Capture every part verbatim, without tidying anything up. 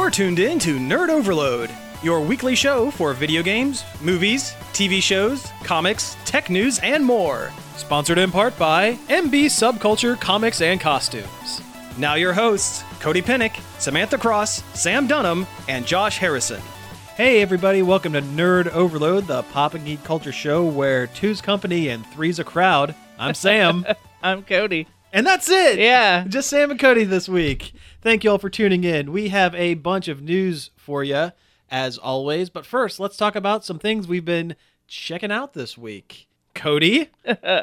You're tuned in to Nerd Overload, your weekly show for video games, movies, T V shows, comics, tech news, and more. Sponsored in part by M B Subculture Comics and Costumes. Now your hosts, Cody Pinnick, Samantha Cross, Sam Dunham, and Josh Harrison. Hey everybody, welcome to Nerd Overload, the pop and geek culture show where two's company and three's a crowd. I'm Sam. I'm Cody. And that's it! Yeah. Just Sam and Cody this week. Thank you all for tuning in. We have a bunch of news for you, as always. But first, let's talk about some things we've been checking out this week. Cody?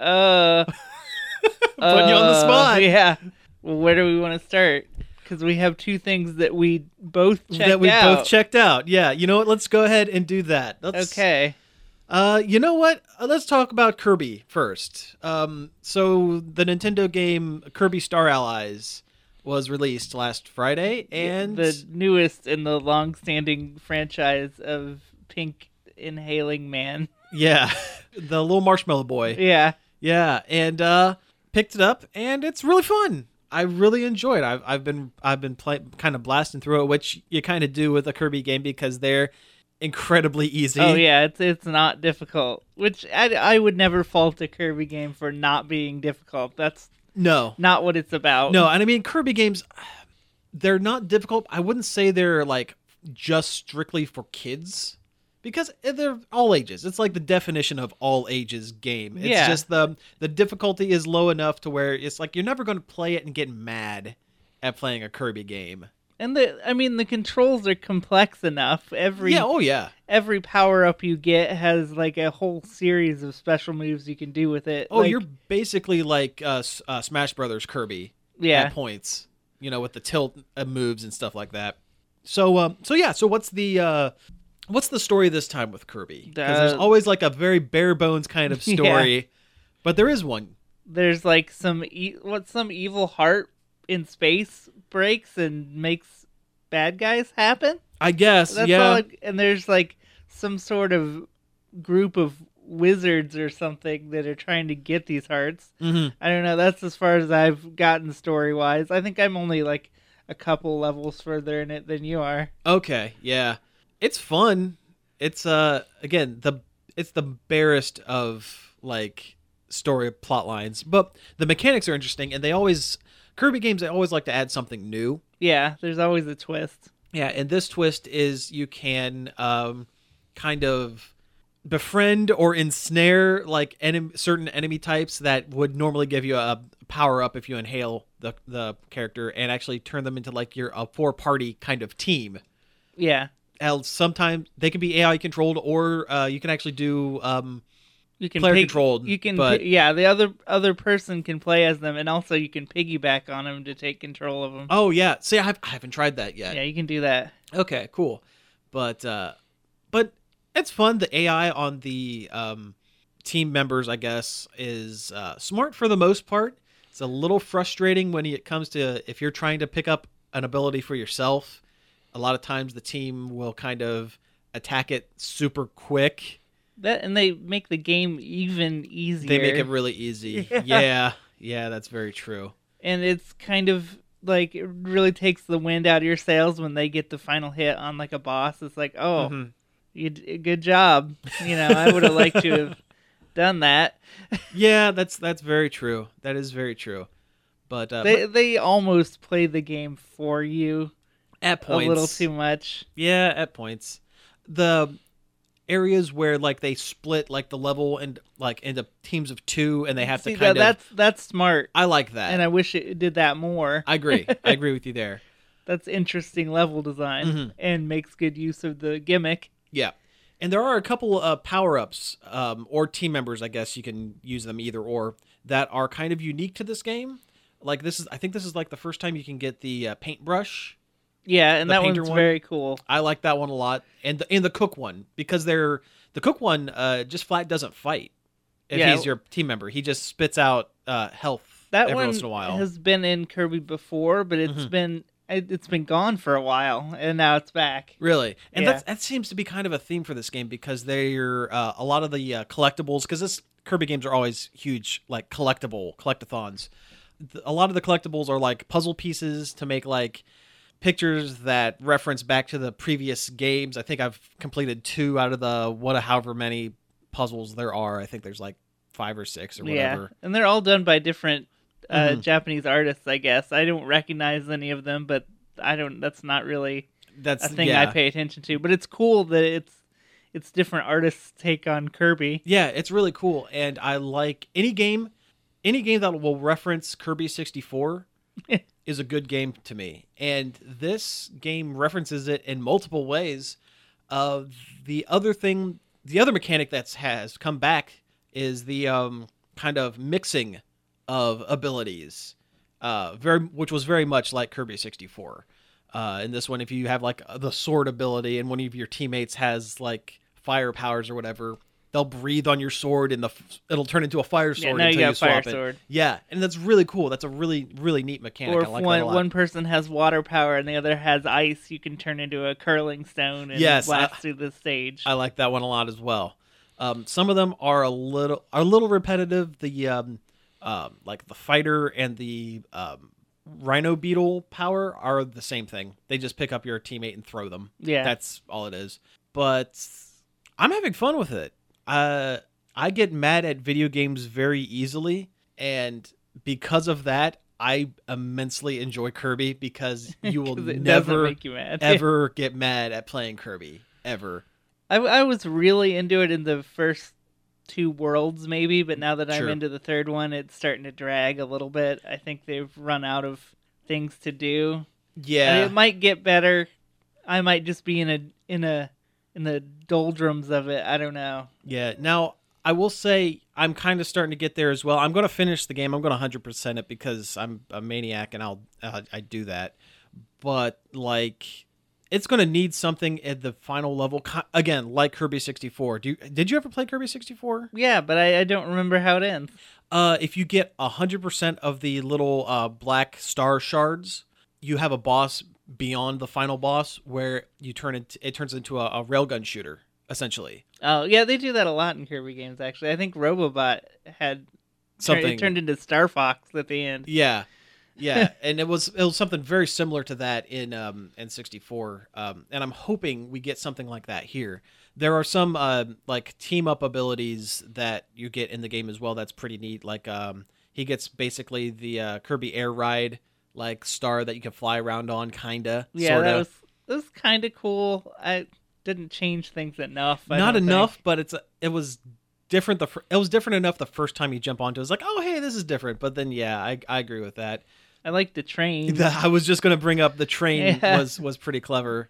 uh, Putting you on the spot. Yeah. Well, where do we want to start? Because we have two things that we both checked out. That we both checked out. Yeah. You know what? Let's go ahead and do that. Let's, okay. Uh, you know what? Uh, let's talk about Kirby first. Um, so the Nintendo game Kirby Star Allies was released last Friday, and the newest in the long-standing franchise of pink inhaling man. Yeah, the little marshmallow boy. Yeah, yeah, and uh, picked it up, and it's really fun. I really enjoy it. I've I've been I've been play, kind of blasting through it, which you kind of do with a Kirby game because they're incredibly easy. Oh yeah, it's it's not difficult. Which I, I would never fault a Kirby game for not being difficult. That's no, not what it's about. No, and I mean Kirby games, they're not difficult. I wouldn't say they're like just strictly for kids because they're all ages. It's like the definition of all ages game. It's yeah. just the the difficulty is low enough to where it's like you're never going to play it and get mad at playing a Kirby game. And the, I mean, the controls are complex enough. Every yeah, oh yeah. Every power up you get has like a whole series of special moves you can do with it. Oh, like, you're basically like uh, uh, Smash Brothers Kirby. Yeah. At points, you know, with the tilt uh, moves and stuff like that. So, um, so yeah. So, what's the uh, what's the story this time with Kirby? Because uh, there's always like a very bare bones kind of story, yeah. but there is one. There's like some e- what some evil heart in space breaks and makes bad guys happen. I guess, That's yeah. all it, and there's like some sort of group of wizards or something that are trying to get these hearts. Mm-hmm. I don't know. That's as far as I've gotten story wise. I think I'm only like a couple levels further in it than you are. Okay, yeah, it's fun. It's uh again the it's the barest of like story plot lines, but the mechanics are interesting, and they always. Kirby games, they always like to add something new. Yeah, there's always a twist. Yeah, and this twist is you can um, kind of befriend or ensnare like enem- certain enemy types that would normally give you a power up if you inhale the the character, and actually turn them into like your a four party kind of team. Yeah. And sometimes they can be A I controlled, or uh, you can actually do. Um, You can player pig- controlled, You can, but... yeah. The other other person can play as them, and also you can piggyback on them to take control of them. Oh yeah, see, I, have, I haven't tried that yet. Yeah, you can do that. Okay, cool, but uh, but it's fun. The A I on the um, team members, I guess, is uh, smart for the most part. It's a little frustrating when it comes to if you're trying to pick up an ability for yourself. A lot of times, the team will kind of attack it super quick. That and they make the game even easier. They make it really easy. Yeah. yeah, yeah, that's very true. And it's kind of like it really takes the wind out of your sails when they get the final hit on like a boss. It's like, oh, Mm-hmm. you d- good job. You know, I would have liked to have done that. Yeah, that's that's very true. That is very true. But uh, They but they almost play the game for you at points, a little too much. Yeah, at points. The areas where like they split like the level and like into teams of two, and they have See, to kind that, of. That's that's smart. I like that, And I wish it did that more. I agree. I agree with you there. That's interesting level design Mm-hmm. and makes good use of the gimmick. Yeah, and there are a couple uh, power ups um, or team members. I guess you can use them either or that are kind of unique to this game. Like this is, I think this is like the first time you can get the uh, paintbrush. Yeah, and The that painter one's one? very cool. I like that one a lot, and the and the cook one because they're the cook one uh, just flat doesn't fight if Yeah. he's your team member. He just spits out uh, health That every one once in a while. has been in Kirby before, but it's Mhm. been it, it's been gone for a while, and now it's back. Really, and Yeah. that's, that seems to be kind of a theme for this game because they're uh, a lot of the uh, collectibles. Because this Kirby games are always huge, like collectible collectathons. A lot of the collectibles are like puzzle pieces to make like pictures that reference back to the previous games. I think I've completed two out of the what however many puzzles there are. I think there's like five or six or whatever. Yeah, and they're all done by different uh, Mhm. Japanese artists, I guess. I don't recognize any of them, but I don't. That's not really That's a thing yeah. I pay attention to. But it's cool that it's it's different artists' take on Kirby. Yeah, it's really cool, and I like any game, any game that will reference Kirby sixty-four is a good game to me. And this game references it in multiple ways. Uh, the other thing, the other mechanic that has come back is the um, kind of mixing of abilities, uh, very which was very much like Kirby sixty-four. Uh, in this one, if you have like the sword ability and one of your teammates has like fire powers or whatever, they'll breathe on your sword and the it'll turn into a fire sword Yeah, now until you you, got fire swap it. sword. Yeah, and that's really cool. That's a really really neat mechanic. Or I if like one that a lot. one person has water power and the other has ice, you can turn into a curling stone and Yes, blast I- through the stage. I like that one a lot as well. Um, some of them are a little are a little repetitive. The um, um, like the fighter and the um, rhino beetle power are the same thing. They just pick up your teammate and throw them. Yeah. That's all it is. But I'm having fun with it. Uh, I get mad at video games very easily, and because of that, I immensely enjoy Kirby because you will 'Cause it doesn't never make you mad. ever get mad at playing Kirby ever. I, I was really into it in the first two worlds, maybe, but now that I'm Sure. into the third one, it's starting to drag a little bit. I think they've run out of things to do. Yeah. And it might get better. I might just be in a in a in the doldrums of it. I don't know. Yeah. Now, I will say I'm kind of starting to get there as well. I'm going to finish the game. I'm going to one hundred percent it because I'm a maniac and I'll uh, I do that. But like it's going to need something at the final level Ki- again, like Kirby sixty-four. Do you, did you ever play Kirby sixty-four? Yeah, but I, I don't remember how it ends. Uh if you get one hundred percent of the little uh black star shards, you have a boss beyond the final boss where you turn it it turns into a, a railgun shooter essentially. Oh, yeah, they do that a lot in Kirby games, actually. I think Robobot had Something it turned into Star Fox at the end. Yeah, yeah, and it was it was something very similar to that in um in sixty-four. Um, and I'm hoping we get something like that here. There are some uh, like team up abilities that you get in the game as well. That's pretty neat. Like um, he gets basically the uh, Kirby Air Ride like star that you can fly around on, kinda. Yeah, sorta. that was that was kind of cool. I didn't change things enough. I Not don't enough, think. but it's it was different. The fir- it was different enough the first time you jump onto it. It's like, oh hey, this is different. But then yeah, I I agree with that. I like the train. The- I was just gonna bring up the train Yeah. was was pretty clever.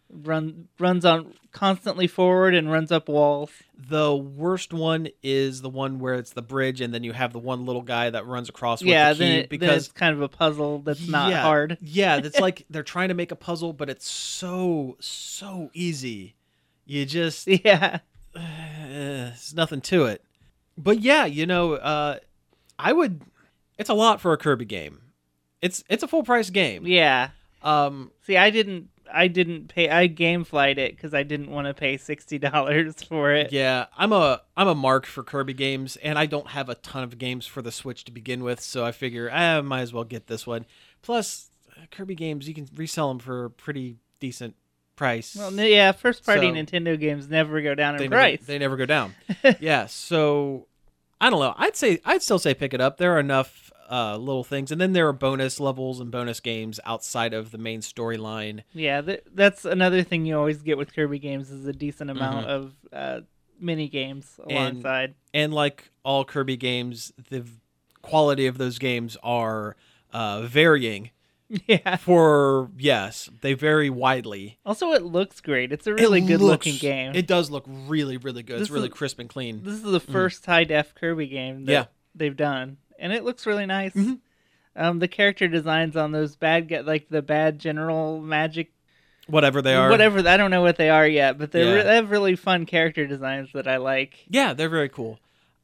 Run runs on constantly forward and runs up walls. The worst one is the one where it's the bridge, and then you have the one little guy that runs across with Yeah, the key. then, it, then because it's kind of a puzzle that's not yeah, hard. yeah, it's like they're trying to make a puzzle, but it's so so easy. You just Yeah, uh, there's nothing to it. But yeah, you know, uh, I would. It's a lot for a Kirby game. It's it's a full price game. yeah. Um, See, I didn't. I didn't pay. I GameFlyed it because I didn't want to pay sixty dollars for it. Yeah, I'm a I'm a mark for Kirby games, and I don't have a ton of games for the Switch to begin with, so I figure I might as well get this one. Plus, Kirby games you can resell them for a pretty decent price. Well, n- yeah. First party So- Nintendo games never go down they in never, price. they never go down. Yeah, so I don't know. I'd say I'd still say pick it up. There are enough uh, little things, and then there are bonus levels and bonus games outside of the main storyline. Yeah, th- that's another thing you always get with Kirby games is a decent amount Mhm. of uh, mini games And- alongside. And like all Kirby games, the v- quality of those games are uh, varying. Yeah. For yes, they vary widely. Also, it looks great. It's a really It good looks- looking game. It does look really, really good. This it's really is- crisp and clean. This is the first high def Kirby game that Yeah. they've done, and it looks really nice. Mhm. Um, the character designs on those bad, ge- like the bad general magic, Whatever they are. whatever. I don't know what they are yet, but they Yeah. re- they have really fun character designs that I like. Yeah, they're very cool.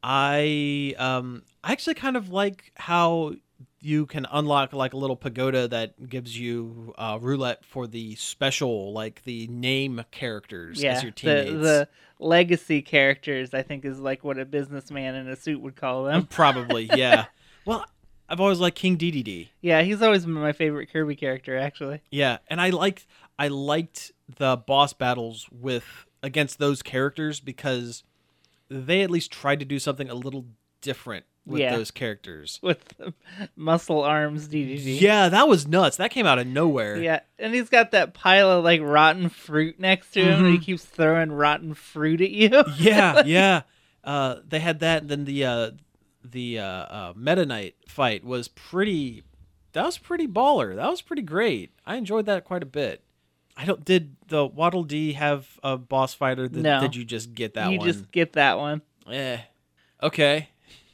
I um I actually kind of like how you can unlock like a little pagoda that gives you uh, roulette for the special, like the name characters Yeah, as your the teammates. the legacy characters, I think, is like what a businessman in a suit would call them. Probably, yeah. Well, I've always liked King Dedede. Yeah, he's always been my favorite Kirby character, actually. Yeah, and I liked I liked the boss battles with against those characters because they at least tried to do something a little different with Yeah. those characters. With the muscle arms D D D. Yeah, that was nuts. That came out of nowhere. Yeah, and he's got that pile of like rotten fruit next to him, and he Mhm. keeps throwing rotten fruit at you. Yeah, yeah. Uh, they had that, and then the uh, the uh, uh, Meta Knight fight was pretty. That was pretty baller. That was pretty great. I enjoyed that quite a bit. I don't. Did the Waddle Dee have a boss fighter? Did, No. Did you just get that you one? just get that one. Eh. Okay.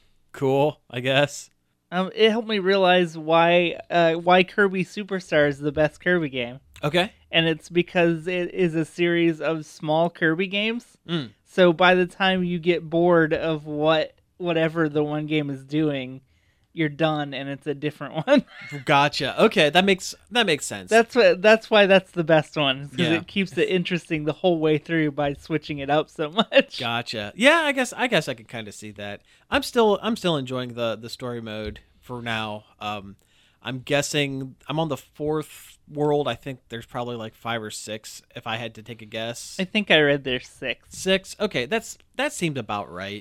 Cool. I guess. Um, it helped me realize why uh, why Kirby Superstar is the best Kirby game, Okay. and it's because it is a series of small Kirby games. Mm. So by the time you get bored of what whatever the one game is doing, you're done, and it's a different one. Gotcha. Okay, that makes that makes sense. That's what. That's why that's the best one, because Yeah. it keeps it interesting the whole way through by switching it up so much. Gotcha. Yeah, I guess I guess I could kind of see that. I'm still I'm still enjoying the the story mode for now. Um, I'm guessing I'm on the fourth world. I think there's probably like five or six if I had to take a guess. I think I read there's six. Six. Okay, that's that seemed about right.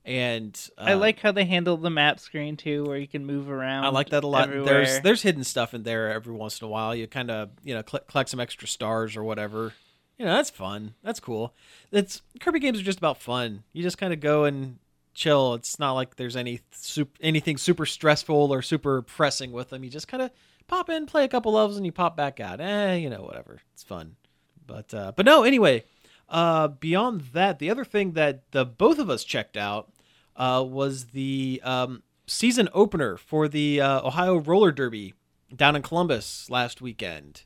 And uh, I like how they handle the map screen too, where you can move around. I like that a lot. everywhere. There's there's hidden stuff in there every once in a while. You kind of you know cl- collect some extra stars or whatever. You know that's fun. That's cool. It's Kirby games are just about fun. You just kind of go and chill. It's not like there's any sup- anything super stressful or super pressing with them. You just kind of pop in, play a couple levels, and you pop back out. Eh, you know whatever. It's fun. But uh, but no. Anyway, uh, beyond that, the other thing that the both of us checked out. Uh, was the um, season opener for the uh, Ohio Roller Derby down in Columbus last weekend.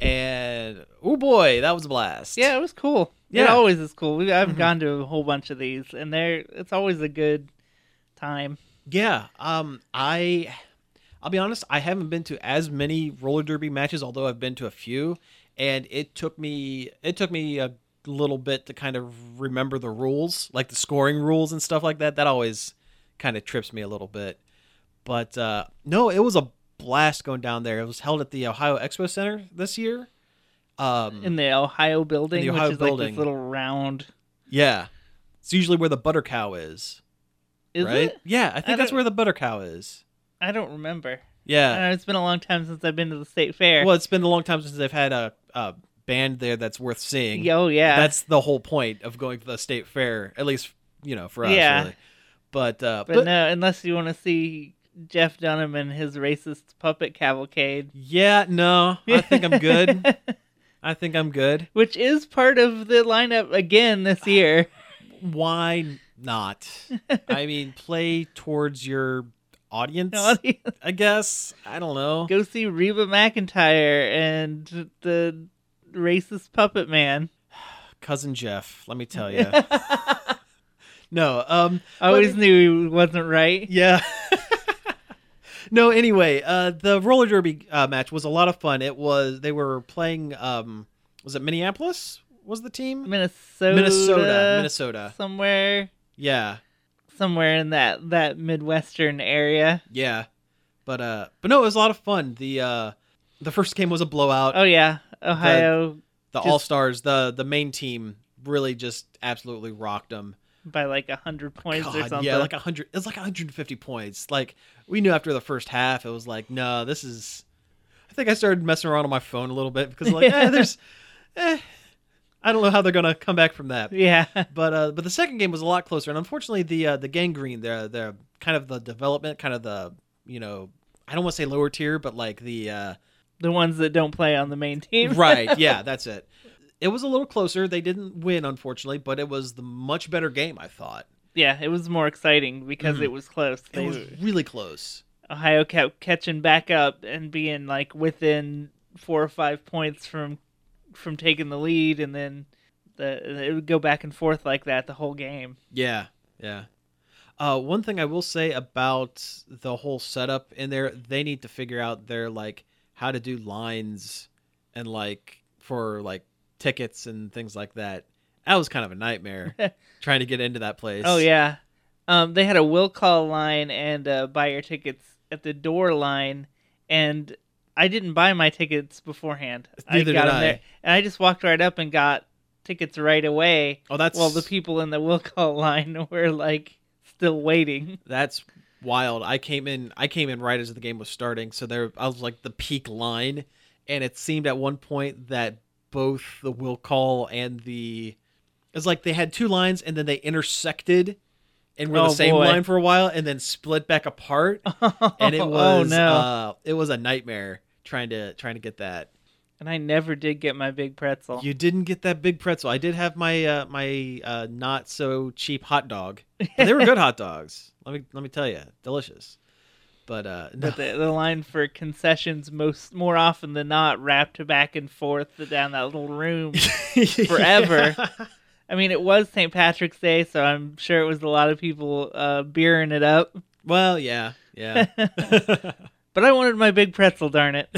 And, oh boy, that was a blast. Yeah, it was cool. It Yeah. always is cool. We I've Mhm. gone to a whole bunch of these, and they're it's always a good time. Yeah. Um, I, I'll be honest, I haven't been to as many roller derby matches, although I've been to a few. And it took me, it took me a little bit to kind of remember the rules, like the scoring rules and stuff like that. That always kind of trips me a little bit. But uh, no, it was a blast going down there. It was held at the Ohio Expo Center this year. Um, In the Ohio building, In the Ohio which is like building. this little round. yeah, it's usually where the butter cow is, Is right? it? Yeah, I think I that's don't- where the butter cow is. I don't remember. Yeah. Uh, it's been a long time since I've been to the state fair. Well, it's been a long time since they've had a, a band there that's worth seeing. Oh yeah, That's the whole point of going to the state fair, at least you know for us. Yeah. Really. But uh, but, no, unless you want to see Jeff Dunham and his racist puppet cavalcade. yeah, no, I think I'm good. I think I'm good. Which is part of the lineup again this year. Why not? I mean, play towards your audience, I guess. I don't know. Go see Reba McEntire and the racist puppet man. Cousin Jeff, let me tell you. no, um, I always knew he wasn't right. yeah. No, anyway, uh, the roller derby uh, match was a lot of fun. It was they were playing. Um, was it Minneapolis? Was the team Minnesota, Minnesota? Minnesota. somewhere, Yeah, somewhere in that that midwestern area. yeah. But uh, but no, it was a lot of fun. The uh, the first game was a blowout. Oh yeah, Ohio the just- All Stars, the the main team, really just absolutely rocked them. by like a hundred points or God, something. yeah, like a hundred. It's like one hundred fifty points. Like we knew after the first half, it was like, no, this is. I think I started messing around on my phone a little bit because like, eh, there's, eh, I don't know how they're gonna come back from that. yeah, But uh, but the second game was a lot closer, and unfortunately, the uh, the gangrene, the the kind of the development, kind of the you know, I don't want to say lower tier, but like the uh, the ones that don't play on the main team. right, yeah, that's it. It was a little closer. They didn't win, unfortunately, but it was the much better game, I thought. Yeah, it was more exciting because Mhm. it was close. It They, was really close. Ohio kept catching back up and being like within four or five points from from taking the lead, and then the it would go back and forth like that the whole game. Yeah, yeah. Uh, one thing I will say about the whole setup in there, they need to figure out their like how to do lines and like for like tickets and things like that. That was kind of a nightmare trying to get into that place. Oh yeah, um, they had a will call line and uh, buy your tickets at the door line, and I didn't buy my tickets beforehand. Neither I got did them I. there, and I just walked right up and got tickets right away. Oh, that's while the people in the will call line were like still waiting. That's wild. I came in. I came in right as the game was starting, so there I was like the peak line, and it seemed at one point that both the will call and the it's like they had two lines and then they intersected and were Oh, the same boy. line for a while and then split back apart, and it Oh, was no. uh, it was a nightmare trying to trying to get that. And I never did get my big pretzel. You didn't get that big pretzel. I did have my uh, my uh, not so cheap hot dog. But they were good hot dogs. Let me let me tell you, delicious. But uh, no. But the, the line for concessions most more often than not wrapped back and forth down that little room forever. Yeah. I mean, it was Saint Patrick's Day, so I'm sure it was a lot of people uh, beering it up. Well, yeah, yeah. But I wanted my big pretzel, darn it.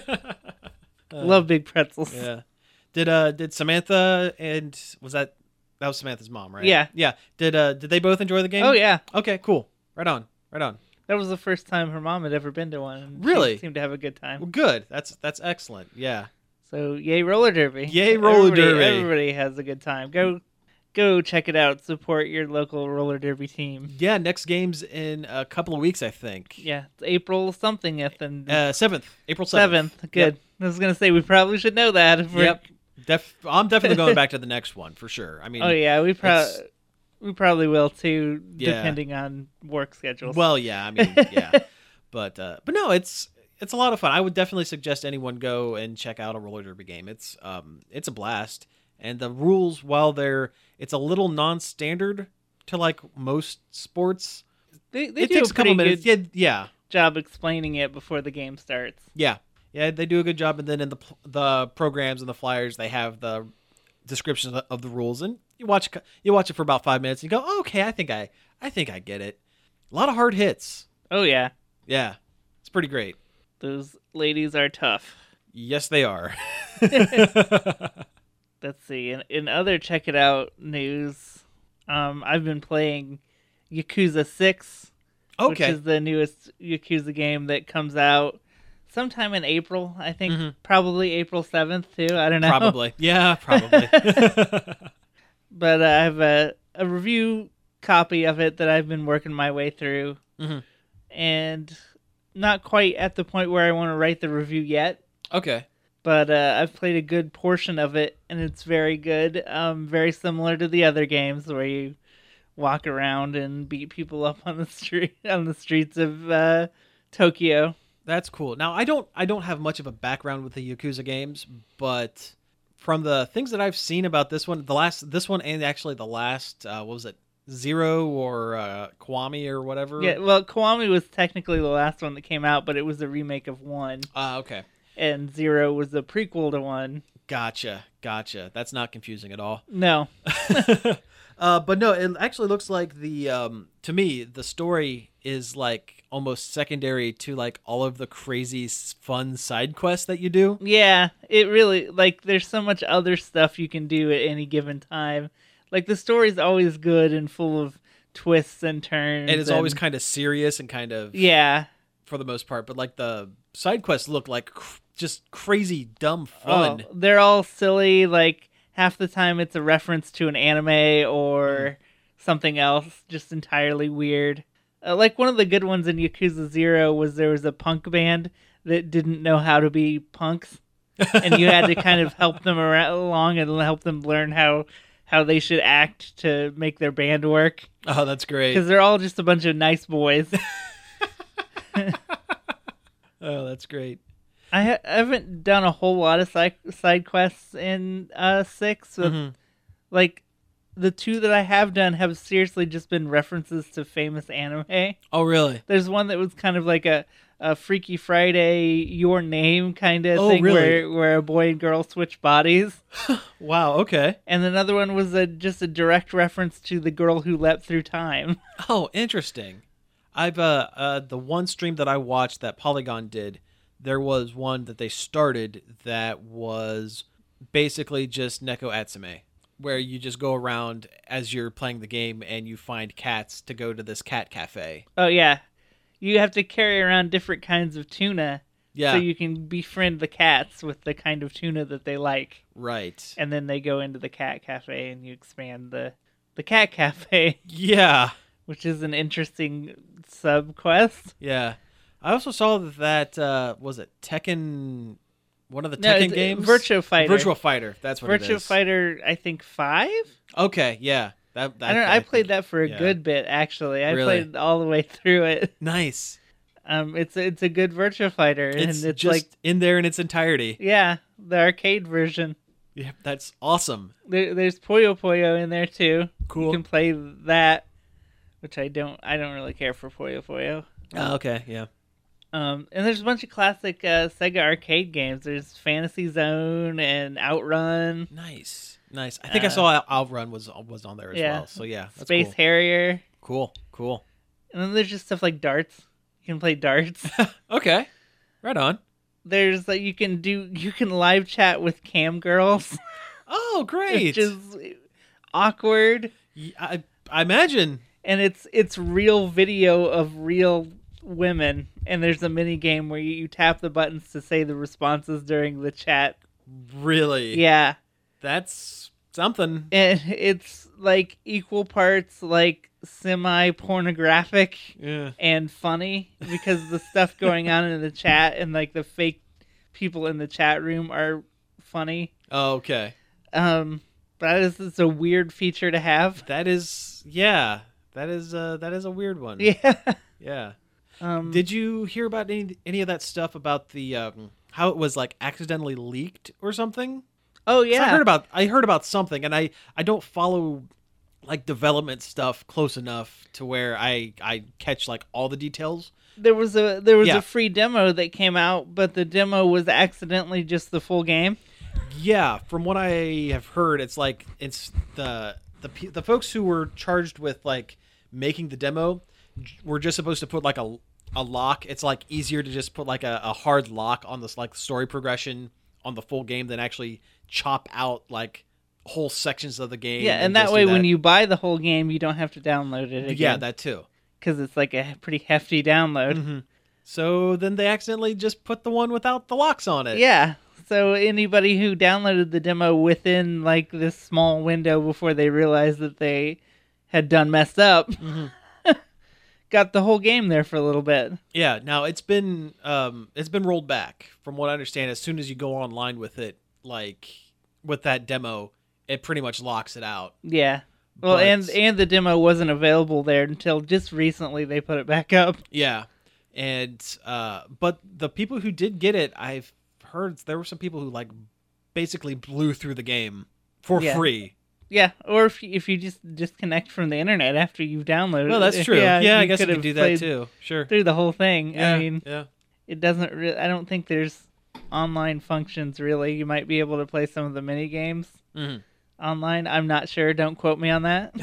Uh, Love big pretzels. Yeah. Did uh did Samantha and was that that was Samantha's mom, right? Yeah. Yeah. Did uh did they both enjoy the game? Oh, yeah. Okay, cool. Right on. Right on. That was the first time her mom had ever been to one. And Really? She seemed to have a good Well, time. good. That's that's excellent. Yeah. So, yay roller derby. Yay roller Everybody- derby. Everybody has a good time. Go go check it out. Support your local roller derby team. Yeah, next game's in a couple of weeks, I think. Yeah, it's April something if and Uh seventh. April seventh. seventh. Good. I was gonna say we probably should know that. If we're... Yep. Def- I'm definitely going back to the next one for sure. I mean, Oh yeah, we it's- probably we probably will too, Yeah. depending on work schedules. well, yeah, I mean, yeah. But uh but no, it's it's a lot of fun. I would definitely suggest anyone go and check out a roller derby game. It's um it's a blast. And the rules, while they're it's a little non-standard to like most sports, they they it do takes a a couple pretty minutes. good Yeah, yeah. job explaining it before the game starts. Yeah, yeah, they do a good job, and then in the the programs and the flyers, they have the description of the, of the rules, and you watch you watch it for about five minutes, and you go, oh, okay, I think I I think I get it. A lot of hard hits. Oh yeah, Yeah, it's pretty great. those ladies are tough. Yes, they are. Let's see. In, in other check it out news, um, I've been playing Yakuza Six, which Okay. is the newest Yakuza game that comes out sometime in April. I think Mhm. probably April seventh too. I don't know. Probably. Yeah, probably. But uh, I have a, a review copy of it that I've been working my way through, Mhm. and not quite at the point where I want to write the review yet. Okay. But uh, I've played a good portion of it, and it's very good. Um, very similar to the other games where you walk around and beat people up on the street on the streets of uh, Tokyo. That's cool. Now, I don't I don't have much of a background with the Yakuza games, but from the things that I've seen about this one, the last this one and actually the last uh, what was it? Zero or uh, Kiwami or whatever. Yeah, well, Kiwami was technically the last one that came out, but it was a remake of one, Uh, okay. and Zero was the prequel to one. Gotcha. Gotcha. That's not confusing at all. No, uh, but no, it actually looks like the um, to me the story is like almost secondary to like all of the crazy s- fun side quests that you do. yeah, it really like there's so much other stuff you can do at any given time. Like the story's always good and full of twists and turns, And it's always kind of serious and kind of yeah. for the most part, but like the side quests look like cr- just crazy dumb fun. Oh, they're all silly. Like half the time, it's a reference to an anime or something else, just entirely weird. Uh, like one of the good ones in Yakuza Zero was there was a punk band that didn't know how to be punks, and you had to kind of help them around, along and help them learn how how they should act to make their band work. Oh, that's great. Because they're all just a bunch of nice boys. Oh, that's great. I, ha- I haven't done a whole lot of side, side quests in uh, six. But Mhm. like the two that I have done have seriously just been references to famous anime. Oh, really? There's one that was kind of like a, a Freaky Friday, Your Name kind of Oh, thing, really? where where a boy and girl switch bodies, Wow. Okay. and another one was a just a direct reference to The Girl Who Leapt Through Time. Oh, interesting. I've uh, uh the one stream that I watched that Polygon did, there was one that they started that was basically just Neko Atsume, where you just go around as you're playing the game and you find cats to go to this cat cafe. Oh yeah, You have to carry around different kinds of tuna. Yeah. So you can befriend the cats with the kind of tuna that they like. Right. And then they go into the cat cafe and you expand the, the cat cafe. Yeah. Which is an interesting sub quest. Yeah. I also saw that, uh, was it Tekken, one of the No, Tekken it's, uh, games? Virtua Fighter. Virtua Fighter, that's what it Virtua is. Fighter, I think, five? Okay, yeah. That, that, I don't know, I I played think- that for a yeah. good bit, actually. I Really? played all the way through it. Nice. Um, It's, it's a good Virtua Fighter. It's, and it's just like, in there in its entirety. yeah, the arcade version. Yeah, that's awesome. There, there's Puyo Puyo in there, too. Cool. You can play that, which I don't, I don't really care for Puyo Puyo. Oh, okay, yeah. Um, and there's a bunch of classic uh, Sega arcade games. There's Fantasy Zone and Outrun, Nice, nice. I think I Uh, saw Out- Outrun was was on there as yeah. well. So yeah, that's Space cool. Harrier, Cool, cool. and then there's just stuff like darts. You can play darts. Okay, right on. There's like you can do you can live chat with cam girls, Oh, great. which is awkward, Y- I, I imagine. and it's it's real video of real women. And there's a mini game where you, you tap the buttons to say the responses during the chat. Really. Yeah. That's something. And it's like equal parts like semi pornographic Yeah. and funny because the stuff going on in the chat and like the fake people in the chat room are funny. Oh, okay. Um, that is it's a weird feature to have. That is, yeah. That is, uh, that is a weird one. Yeah. Yeah. Um, Did you hear about any any of that stuff about the um, how it was like accidentally leaked or something? oh 'Cause yeah. I heard about I heard about something, and I I don't follow like development stuff close enough to where I I catch like all the details. there was a there was Yeah. a free demo that came out, but the demo was accidentally just the full game. Yeah, from what I have heard, it's like it's the the pe- the folks who were charged with like making the demo j- were just supposed to put like a a lock. It's like easier to just put like a, a hard lock on this like story progression on the full game than actually chop out like whole sections of the game. Yeah, and that just way do when you buy the whole game, you don't have to download it again. yeah, that too. because it's like a pretty hefty download. Mm-hmm. So then they accidentally just put the one without the locks on it. Yeah. So anybody who downloaded the demo within like this small window before they realized that they had done messed up Mm-hmm. got the whole game there for a little bit. Yeah, now it's been um it's been rolled back from what I understand. As soon as you go online with it, like with that demo, it pretty much locks it out. Yeah. Well, But- and and the demo wasn't available there until just recently they put it back up. Yeah. And uh but the people who did get it, I've heard there were some people who like basically blew through the game for Yeah. free. Yeah, or if you, if you just disconnect from the internet after you've downloaded Well, it. that's true. Yeah, I guess you could can have do that played too. Sure. Through the whole thing. Yeah. I mean, yeah. it doesn't really, I don't think there's online functions really. You might be able to play some of the mini games Mhm. online. I'm not sure. Don't quote me on that.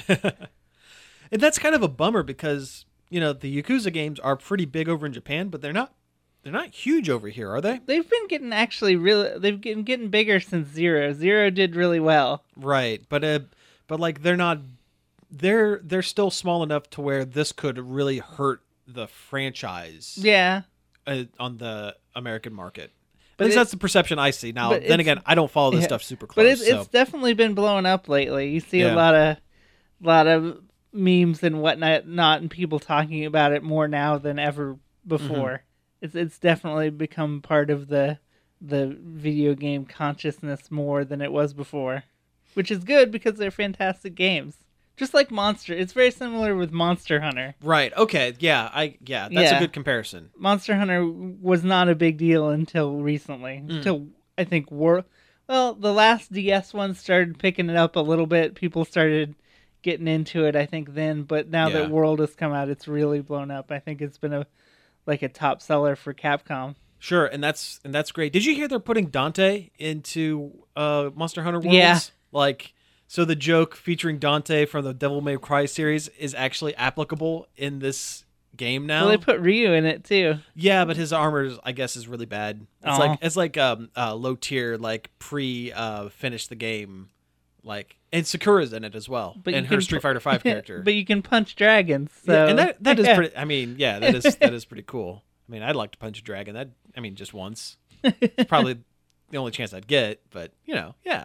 And that's kind of a bummer because, you know, the Yakuza games are pretty big over in Japan, but they're not they're not huge over here, are they? They've been getting actually really, they've been getting bigger since Zero. Zero did really well. Right. But uh but like they're not they're they're still small enough to where this could really hurt the franchise Yeah. uh, on the American market. But At least it- that's the perception I see. Now, but then it's- again, I don't follow this yeah. stuff super close. But it's, so. it's definitely been blowing up lately. You see Yeah. a lot of, lot of memes and whatnot, not and people talking about it more now than ever before. Mm-hmm. It's it's definitely become part of the the video game consciousness more than it was before, which is good because they're fantastic games. Just like Monster, it's very similar with Monster Hunter. Right. Okay. Yeah. I. Yeah. That's Yeah. a good comparison. Monster Hunter was not a big deal until recently. Mm. Until I think War. Well, the last D S one started picking it up a little bit. People started getting into it, I think, then. But now Yeah. that World has come out, it's really blown up. I think it's been a like a top seller for Capcom. Sure, and that's and that's great. Did you hear they're putting Dante into uh, Monster Hunter Worlds? Yeah. Like, so the joke featuring Dante from the Devil May Cry series is actually applicable in this game now. Well, they put Ryu in it too. Yeah, but his armor, is, I guess, is really bad. It's Aw. like it's like um uh, low tier, like pre uh finish the game, like And Sakura's in it as well, But and you her can Street pu- Fighter five character. But you can punch dragons. So Yeah, and that that is yeah. pretty. I mean, yeah, that is that is pretty cool. I mean, I'd like to punch a dragon. That I mean, just once. It's probably the only chance I'd get, but you know, yeah.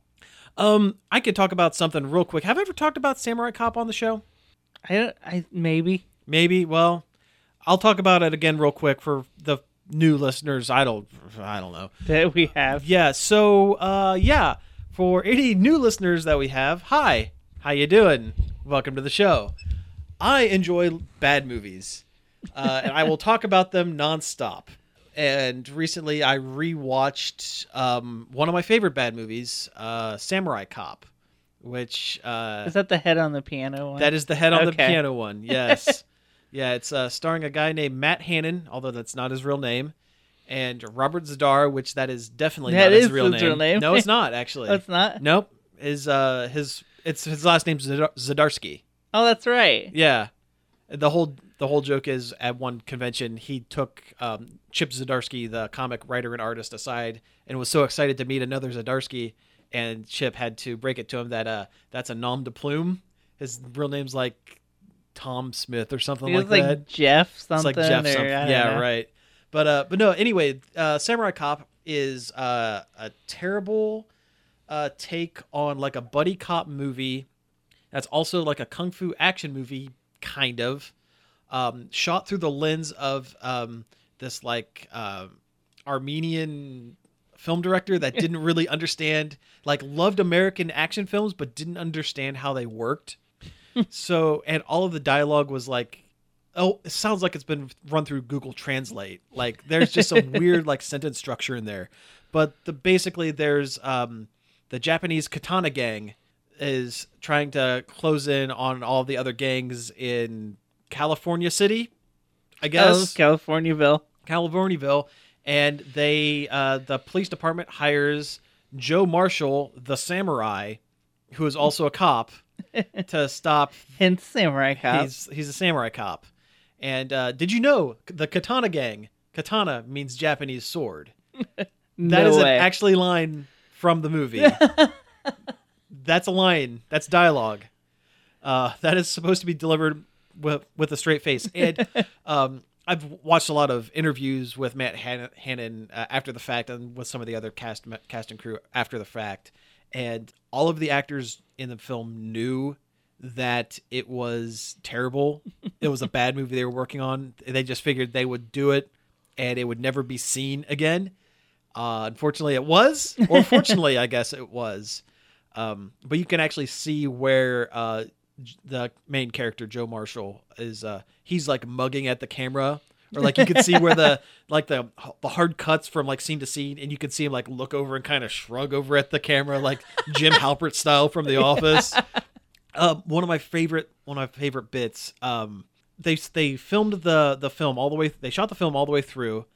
Um, I could talk about something real quick. Have I ever talked about Samurai Cop on the show? I don't. I maybe. Maybe. Well, I'll talk about it again real quick for the new listeners. I don't. I don't know. That we have. Yeah. So, uh, yeah. For any new listeners that we have, hi, how you doing? Welcome to the show. I enjoy bad movies, uh, and I will talk about them nonstop. And recently, I rewatched um, one of my favorite bad movies, uh, Samurai Cop, which uh, Is that the head on the piano one? that is the head on the Okay. piano one. Yes, yeah, it's uh, starring a guy named Matt Hannon, although that's not his real name. And Robert Zadar, which that is definitely That not his is real his name. real name. No, it's not actually. Oh, it's not? Nope. His uh his it's his last name's Zadar- Zadarsky. Oh, that's right. Yeah. The whole the whole joke is at one convention he took um, Chip Zdarsky, the comic writer and artist, aside and was so excited to meet another Zdarsky, and Chip had to break it to him that uh that's a nom de plume. His real name's like Tom Smith or something It was like, like that. Jeff something. It's like Jeff or, something. I don't Yeah, know. right. But uh, but no. Anyway, uh, Samurai Cop is uh, a terrible uh, take on like a buddy cop movie. That's also like a kung fu action movie, kind of, um, shot through the lens of um, this like uh, Armenian film director that didn't really understand, like loved American action films, but didn't understand how they worked. So, and all of the dialogue was like, oh, it sounds like it's been run through Google Translate. Like there's just some weird like sentence structure in there. But the basically there's um, the Japanese Katana gang is trying to close in on all the other gangs in California City, I Oh, guess. Californiaville. Californiaville. And they uh, the police department hires Joe Marshall, the samurai, who is also a cop, to stop. Hence Samurai Cop. He's he's a samurai cop. And uh, did you know the Katana gang? Katana means Japanese sword. That no is way. an actually line from the movie. That's a line. That's dialogue. Uh, that is supposed to be delivered with with a straight face. And um, I've watched a lot of interviews with Matt Han- Hannon uh, after the fact, and with some of the other cast cast and crew after the fact. And all of the actors in the film knew that it was terrible. It was a bad movie they were working on. They just figured they would do it and it would never be seen again. Uh, unfortunately, it was. Or fortunately, I guess it was. Um, but you can actually see where uh, the main character, Joe Marshall, is. Uh, he's like mugging at the camera. Or like you can see where the like the the hard cuts from like scene to scene, and you can see him like look over and kind of shrug over at the camera, like Jim Halpert style from The Office. Uh, one of my favorite one of my favorite bits. Um, they they filmed the the film all the way. They shot the film all the way through,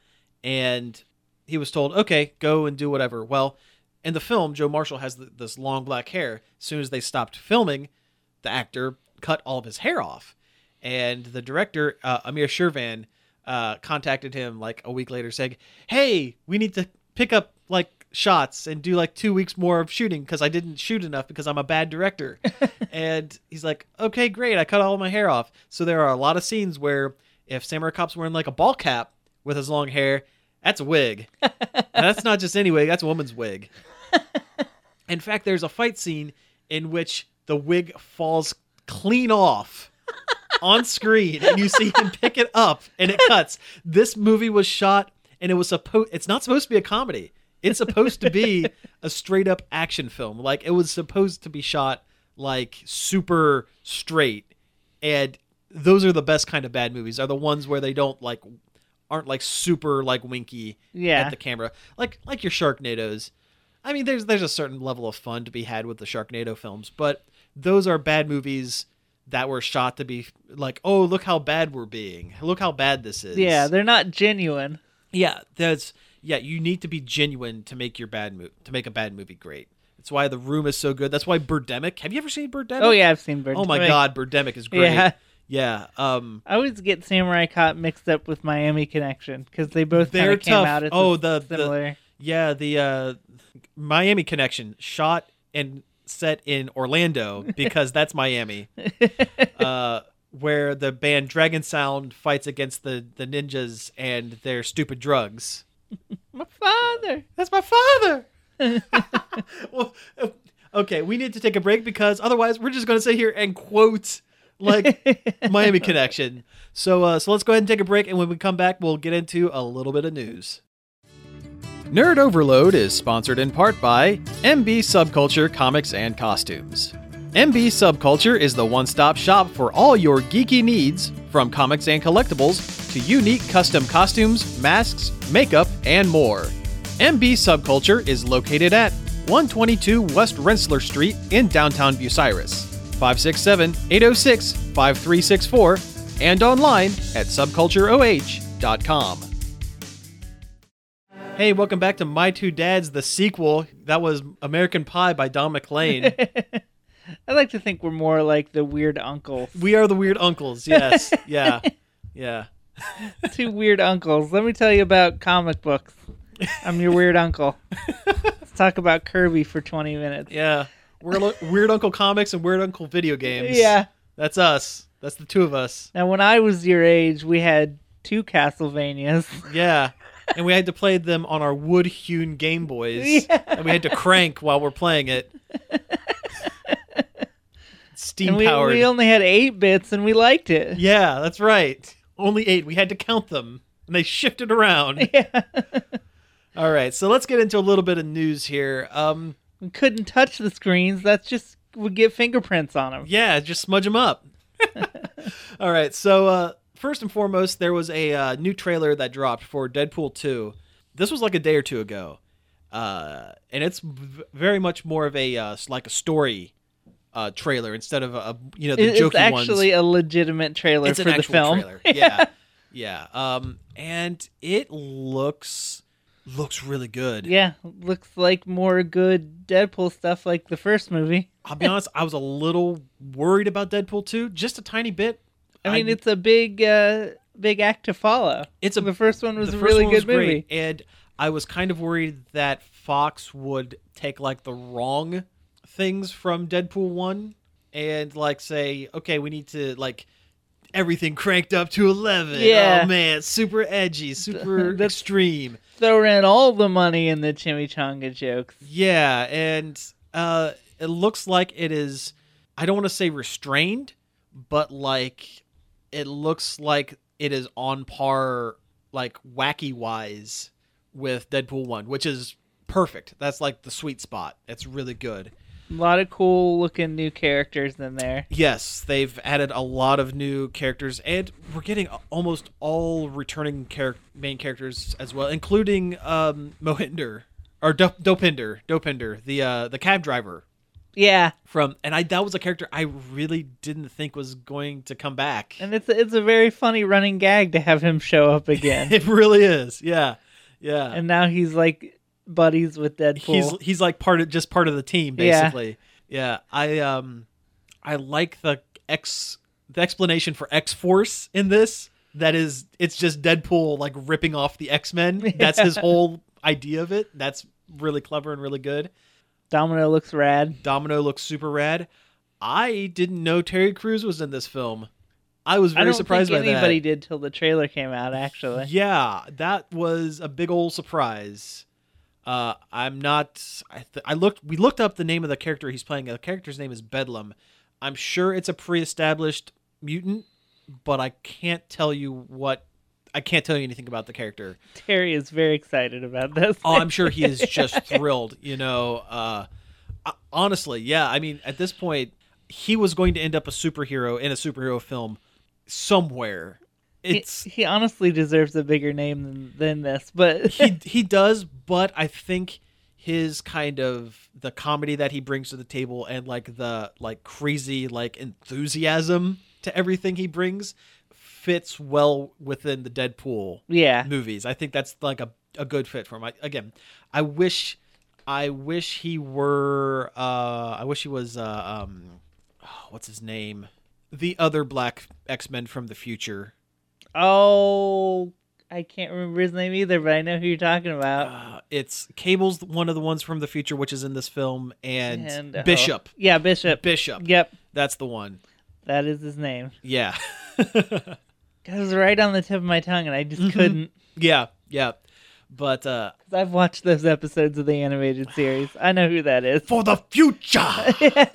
and he was told, "Okay, go and do whatever." Well, in the film, Joe Marshall has th- this long black hair. As soon as they stopped filming, the actor cut all of his hair off, and the director uh, Amir Shervan uh, contacted him like a week later, saying, "Hey, we need to pick up like shots and do like two weeks more of shooting because I didn't shoot enough because I'm a bad director." And he's like, "Okay, great. I cut all my hair off." So there are a lot of scenes where if Samurai Cop's wearing like a ball cap with his long hair, that's a wig. And that's not just any wig, that's a woman's wig. In fact, there's a fight scene in which the wig falls clean off on screen and you see him pick it up and it cuts. This movie was shot and it was supposed it's not supposed to be a comedy. It's supposed to be a straight up action film. Like it was supposed to be shot like super straight. And those are the best kind of bad movies. Are the ones where they don't like aren't like super like winky Yeah. at the camera. Like like your Sharknadoes. I mean there's there's a certain level of fun to be had with the Sharknado films, but those are bad movies that were shot to be like, "Oh, look how bad we're being. Look how bad this is." Yeah, they're not genuine. Yeah, that's yeah, you need to be genuine to make your bad mo- to make a bad movie great. That's why The Room is so good. That's why Birdemic. Have you ever seen Birdemic? Oh yeah, I've seen Bird. Oh my god, Birdemic is great. Yeah. Yeah. Um I always get Samurai Cop mixed up with Miami Connection because they both kind They're of came tough. out at Oh, the the- the- similar. yeah, the uh Miami Connection shot and set in Orlando because that's Miami, uh, where the band Dragon Sound fights against the, the ninjas and their stupid drugs. My father. That's my father. Well, okay, we need to take a break because otherwise we're just going to sit here and quote like Miami Connection. So, uh, so let's go ahead and take a break, and when we come back, we'll get into a little bit of news. Nerd Overload is sponsored in part by M B Subculture Comics and Costumes. M B Subculture is the one-stop shop for all your geeky needs, from comics and collectibles to unique custom costumes, masks, makeup, and more. M B Subculture is located at one twenty-two West Rensselaer Street in downtown Bucyrus, five six seven, eight oh six, five three six four, and online at subculture o h dot com. Hey, welcome back to My Two Dads, the sequel. That was American Pie by Don McLean. I like to think we're more like the weird uncles. We are the weird uncles, yes. Yeah, yeah. Two weird uncles. Let me tell you about comic books. I'm your weird uncle. Let's talk about Kirby for twenty minutes. Yeah. We're lo- Weird Uncle Comics and Weird Uncle Video Games. Yeah. That's us. That's the two of us. Now, when I was your age, we had two Castlevanias. Yeah. And we had to play them on our wood-hewn Game Boys. Yeah. And we had to crank while we're playing it. Steam And we, powered. we only had eight bits, and we liked it. Yeah, that's right. Only eight. We had to count them, and they shifted around. Yeah. All right, so let's get into a little bit of news here. Um, We couldn't touch the screens. That's just, would get fingerprints on them. yeah, just smudge them up. All right, so uh, first and foremost, there was a uh, new trailer that dropped for Deadpool two. This was like a day or two ago, uh, and it's v- very much more of a uh, like a story uh, trailer instead of a, you know the It's jokey actually ones. a legitimate trailer It's for an the actual film. trailer. Yeah, yeah, um, and it looks looks really good. Yeah, looks like more good Deadpool stuff like the first movie. I'll be honest, I was a little worried about Deadpool two, just a tiny bit. I mean, I- it's a big, uh, big act to follow. It's a the first one was the a first really one was good movie. great, and I was kind of worried that Fox would take like the wrong things from Deadpool one and like say, okay, we need to like everything cranked up to eleven. Yeah. Oh man, super edgy, super That's- extreme. Throw in all the money in the chimichanga jokes. Yeah, and uh, it looks like it is. I don't want to say restrained, but like it looks like it is on par, like wacky wise, with Deadpool one, which is perfect. That's like the sweet spot. It's really good. A lot of cool looking new characters in there. Yes, they've added a lot of new characters, and we're getting almost all returning char- main characters as well, including um, Mohinder or Do- Dopinder, Dopinder, the uh, the cab driver. Yeah, From and I that was a character I really didn't think was going to come back. and it's a, it's a very funny running gag to have him show up again. It really is. Yeah, yeah. And now he's like buddies with Deadpool. he's he's like part of just part of the team basically. Yeah. yeah. I um I like the X the explanation for X-Force in this. That is, it's just Deadpool like ripping off the X-Men. That's his whole idea of it. That's really clever and really good. Domino looks rad. Domino looks super rad. I didn't know Terry Crews was in this film. I was very I don't surprised think by anybody that. did till the trailer came out, actually. Yeah, that was a big old surprise. Uh, I'm not. I, th- I looked. We looked up the name of the character he's playing. The character's name is Bedlam. I'm sure it's a pre-established mutant, but I can't tell you what. I can't tell you anything about the character. Terry is very excited about this. Oh, I'm sure he is just thrilled. You know, uh, uh, honestly, yeah. I mean, at this point, he was going to end up a superhero in a superhero film somewhere. It's he, he honestly deserves a bigger name than, than this, but he he does, but I think his kind of the comedy that he brings to the table and like the like crazy like enthusiasm to everything he brings fits well within the Deadpool yeah, movies. I think that's like a, a good fit for him. I, again, I wish I wish he were uh I wish he was uh um oh, what's his name? The other black X-Men from the future. oh, I can't remember his name either, but I know who you're talking about. Uh, it's Cable's one of the ones from the future, which is in this film, and, And, oh, Bishop. Yeah, Bishop. Bishop. Yep, That's the one. that is his name. Yeah. It was right on the tip of my tongue, and I just Mhm. couldn't. Yeah, yeah. But uh, 'Cause I've watched those episodes of the animated series. I know who that is. for the future.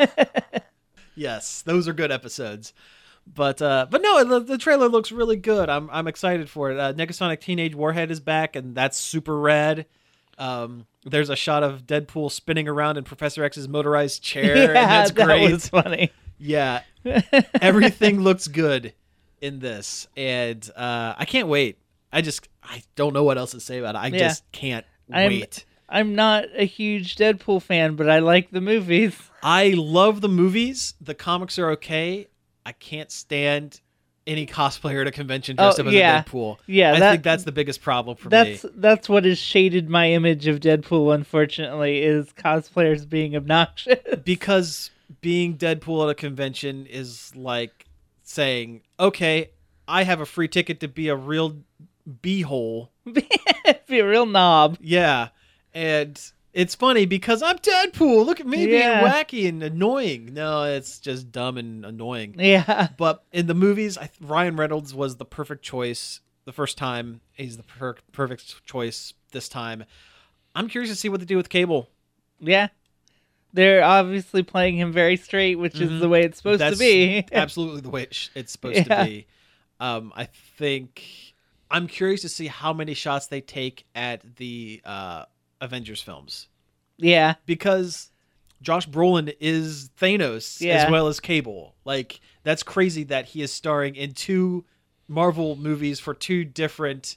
Yes, those are good episodes. But uh, but no, the, the trailer looks really good. I'm I'm excited for it. Uh, Negasonic Teenage Warhead is back, and that's super rad. Um, there's a shot of Deadpool spinning around in Professor X's motorized chair, Yeah, and that's that great. was funny. Yeah, everything looks good in this, and uh, I can't wait. I just I don't know what else to say about it. I Yeah. just can't I'm- wait. I'm not a huge Deadpool fan, but I like the movies. I love the movies. The comics are okay. I can't stand any cosplayer at a convention dressed Oh, up as yeah. a Deadpool. Yeah, I that- think that's the biggest problem for That's me. that's what has shaded my image of Deadpool, unfortunately, is cosplayers being obnoxious. Because being Deadpool at a convention is like saying, okay, I have a free ticket to be a real beehole. Be a real knob. Yeah. And it's funny because I'm Deadpool. Look at me Yeah. being wacky and annoying. No, it's just dumb and annoying. Yeah. But in the movies, I, Ryan Reynolds was the perfect choice the first time. He's the per- perfect choice this time. I'm curious to see what they do with Cable. Yeah. They're obviously playing him very straight, which Mhm. is the way it's supposed That's to be. absolutely the way it sh- it's supposed Yeah. to be. Um, I think I'm curious to see how many shots they take at the uh, Avengers films, Yeah. because Josh Brolin is Thanos Yeah. as well as Cable. Like, that's crazy that he is starring in two Marvel movies for two different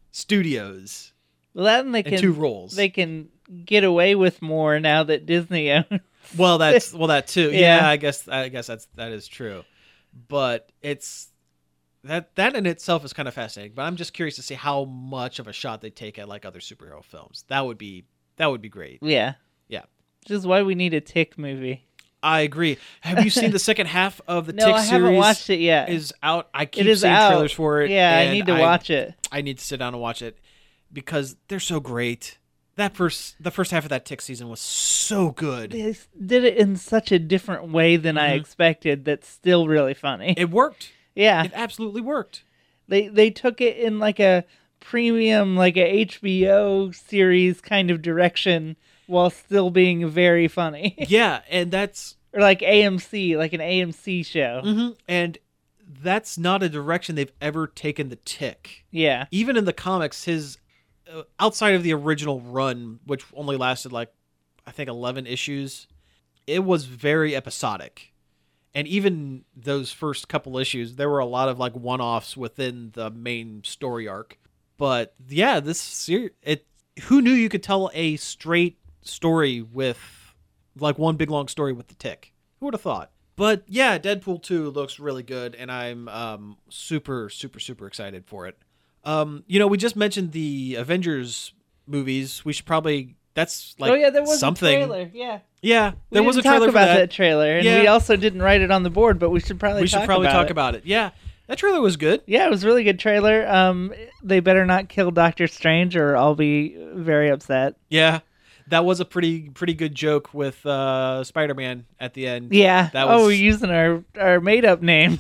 studios Well, that and they and can two roles. they can get away with more now that Disney owns. Well, that's well that too. Yeah. Yeah. I guess I guess that's that is true. But it's that that in itself is kind of fascinating. But I'm just curious to see how much of a shot they take at like other superhero films. That would be that would be great. Yeah. Yeah. Which is why we need a Tick movie. I agree. Have you seen the second half of the No, Tick I series? haven't watched it yet. Is out. I keep It is seeing out. trailers for it. Yeah, I and need to watch it. I need to sit down and watch it because they're so great. That first the first half of that Tick season was so good. They s- did it in such a different way than I Mhm. expected. That's still really funny. It worked. yeah, It absolutely worked. they they took it in like a premium, like a H B O series kind of direction, while still being very funny, Yeah, and that's or like A M C, like an A M C show. hmm and that's not a direction they've ever taken the Tick. Yeah, Even in the comics, his uh, outside of the original run, which only lasted like I think eleven issues, it was very episodic. And even those first couple issues, there were a lot of like one-offs within the main story arc. But yeah, this ser- it who knew you could tell a straight story with like one big long story with the Tick? Who would have thought? But yeah, Deadpool two looks really good, and I'm um, super, super, super excited for it. Um, you know, we just mentioned the Avengers movies. We should probably that's like oh yeah, there was something. a trailer. Yeah, Yeah, we there was a didn't trailer talk for about that. that trailer, and Yeah. we also didn't write it on the board, but we should probably We should talk probably about talk it. about it. Yeah, that trailer was good. Yeah, it was a really good trailer. Um, they better not kill Doctor Strange, or I'll be very upset. Yeah, that was a pretty pretty good joke with uh, Spider-Man at the end. Yeah. That Oh, was- we're using our our made up names.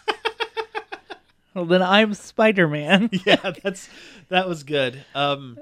Well, then I'm Spider Man. Yeah, that's that was good. Um,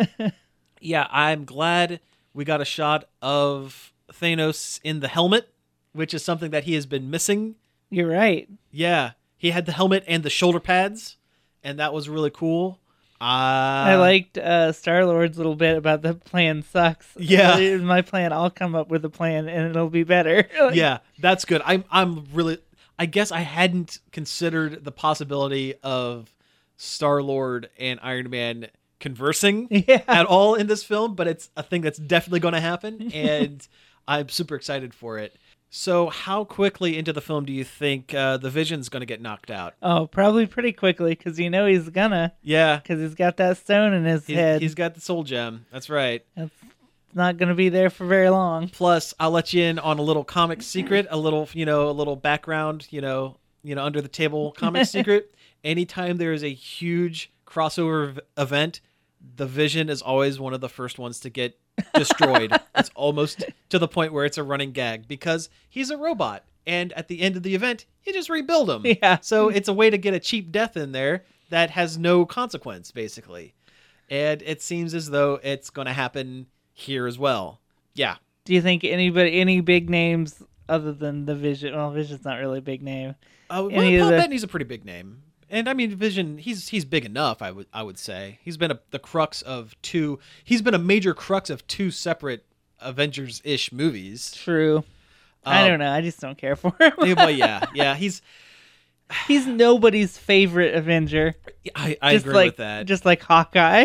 yeah, I'm glad we got a shot of Thanos in the helmet, which is something that he has been missing. You're right. Yeah, he had the helmet and the shoulder pads, and that was really cool. Uh, I liked uh, Star Lord's little bit about the plan sucks. Yeah. It was my plan. I'll come up with a plan, and it'll be better. Like, Yeah, that's good. I'm I'm really. I guess I hadn't considered the possibility of Star Lord and Iron Man conversing Yeah. at all in this film, but it's a thing that's definitely going to happen, and I'm super excited for it. So, how quickly into the film do you think uh, the Vision's going to get knocked out? Oh, probably pretty quickly, because you know he's gonna, Yeah, because he's got that stone in his he, head. he's got the Soul Gem. That's right. It's not gonna be there for very long. Plus, I'll let you in on a little comic secret, a little, you know, a little background, you know, you know, under the table comic secret. Anytime there is a huge crossover v- event, the Vision is always one of the first ones to get destroyed. It's almost to the point where it's a running gag because he's a robot. And at the end of the event, you just rebuild him. Yeah. So it's a way to get a cheap death in there that has no consequence, basically. And it seems as though it's going to happen here as well. Yeah. Do you think anybody, any big names other than the Vision? Well, Vision's not really a big name. Uh, well, Any of Paul the- Bettany's a pretty big name. And I mean, Vision, he's he's big enough, I would I would say. He's been a, the crux of two, he's been a major crux of two separate Avengers-ish movies. True. I Um, don't know. I just don't care for him. Yeah, well, yeah, yeah, he's, He's nobody's favorite Avenger. I, I just agree like, with that. Just like Hawkeye.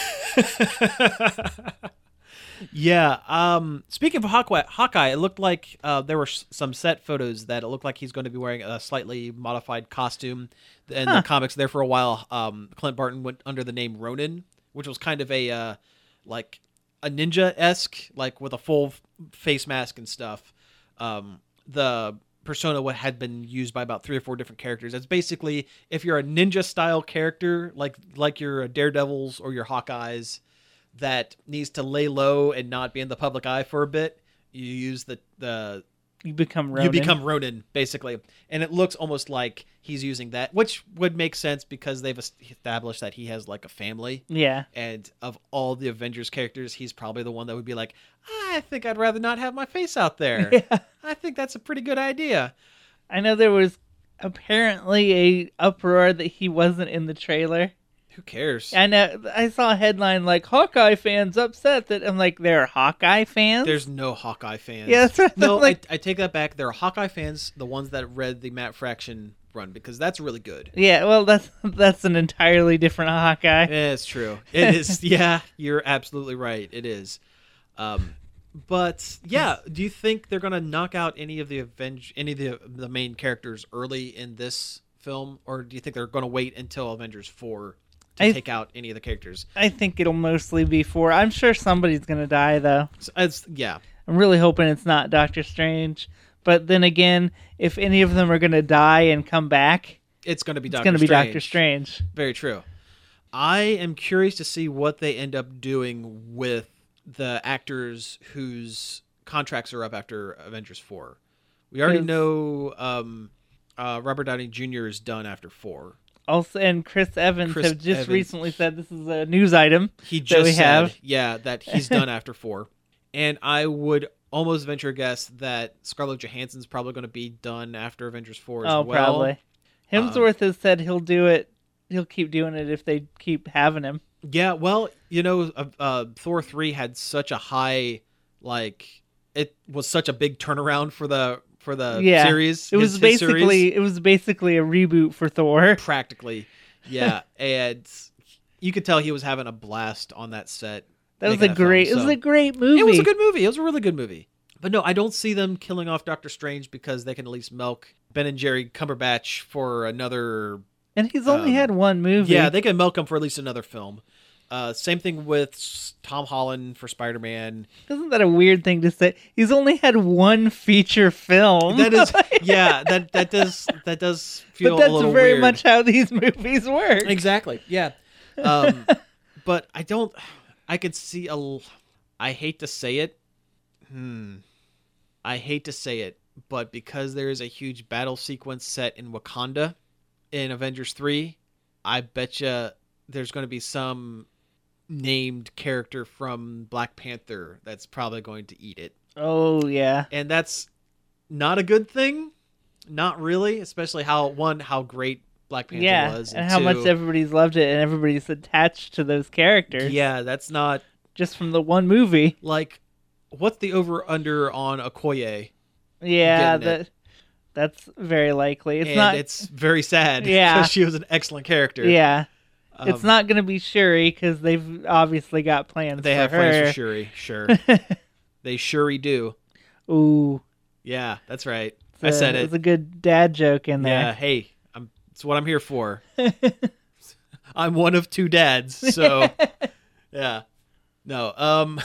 Yeah. Um, speaking of Hawkeye, Hawkeye, it looked like uh, there were s- some set photos that it looked like he's going to be wearing a slightly modified costume. In Huh. the comics, there for a while, um, Clint Barton went under the name Ronin, which was kind of a uh, like a ninja esque, like with a full f- face mask and stuff. Um, the persona what had been used by about three or four different characters. It's basically if you're a ninja style character, like like your Daredevils or your Hawkeyes, that needs to lay low and not be in the public eye for a bit, you use the the You become Ronin. you become Ronin, basically. And it looks almost like he's using that, which would make sense because they've established that he has like a family. Yeah. And of all the Avengers characters, he's probably the one that would be like, I think I'd rather not have my face out there. Yeah. I think that's a pretty good idea. I know there was apparently a uproar that he wasn't in the trailer. Who cares? I know. I saw a headline like Hawkeye fans upset that I'm like, there are Hawkeye fans. There's no Hawkeye fans. Yeah, that's what I'm no, like- I, I take that back. There are Hawkeye fans, the ones that read the Matt Fraction run, because that's really good. Yeah, well, that's that's an entirely different Hawkeye. Yeah, it's true. It is. Yeah, you're absolutely right. It is. Um, but yeah, do you think they're gonna knock out any of the Avenge, any of the the main characters early in this film, or do you think they're gonna wait until Avengers four to I- take out any of the characters? I think it'll mostly be four. I'm sure somebody's gonna die though. So it's, yeah, I'm really hoping it's not Doctor Strange. But then again, if any of them are gonna die and come back, it's gonna be it's Doctor gonna be Strange. Doctor Strange. Very true. I am curious to see what they end up doing with the actors whose contracts are up after Avengers four. We already 'Cause- know um, uh, Robert Downey Junior is done after four. Also, and Chris Evans Chris have just Evans. recently said this is a news item. He that just we said, have. yeah, that he's done after four. And I would almost venture a guess that Scarlett Johansson's probably going to be done after Avengers four as Oh, well. probably. Hemsworth has said he'll do it. He'll keep doing it if they keep having him. Yeah, well, you know, uh, uh, Thor three had such a high, like, it was such a big turnaround for the for the Yeah. series. It his- was his basically series. it was basically a reboot for Thor. Practically, yeah, and you could tell he was having a blast on that set. That was a making film, great. It was so- a great movie. It was a good movie. It was a really good movie. But no, I don't see them killing off Doctor Strange because they can at least milk Ben and Jerry Cumberbatch for another. And he's only um, had one movie. Yeah, they can milk him for at least another film. Uh, same thing with s- Tom Holland for Spider-Man. Isn't that a weird thing to say? He's only had one feature film. That is, yeah, that that does that does feel but that's a little very weird. much how these movies work. Exactly. Yeah. Um, but I don't. I could see a. l- I hate to say it. Hmm. I hate to say it, but because there is a huge battle sequence set in Wakanda in Avengers three, I bet you there's going to be some named character from Black Panther that's probably going to eat it. Oh yeah. And that's not a good thing. Not really, especially how one how great Black Panther Yeah, was, and how much two, everybody's loved it, and everybody's attached to those characters. yeah, that's not just from the one movie. like what's the over under on Okoye? Yeah, Getting it. that that's very likely. It's and not. it's very sad. Yeah. because she was an excellent character. Yeah, Um, it's not going to be Shuri because they've obviously got plans. They for have her. plans for Shuri. Sure, they surely do. Ooh, Yeah, that's right. it's I a- said it. It's a good dad joke in Yeah, there. hey, I'm. It's what I'm here for. I'm one of two dads, so yeah. No, um,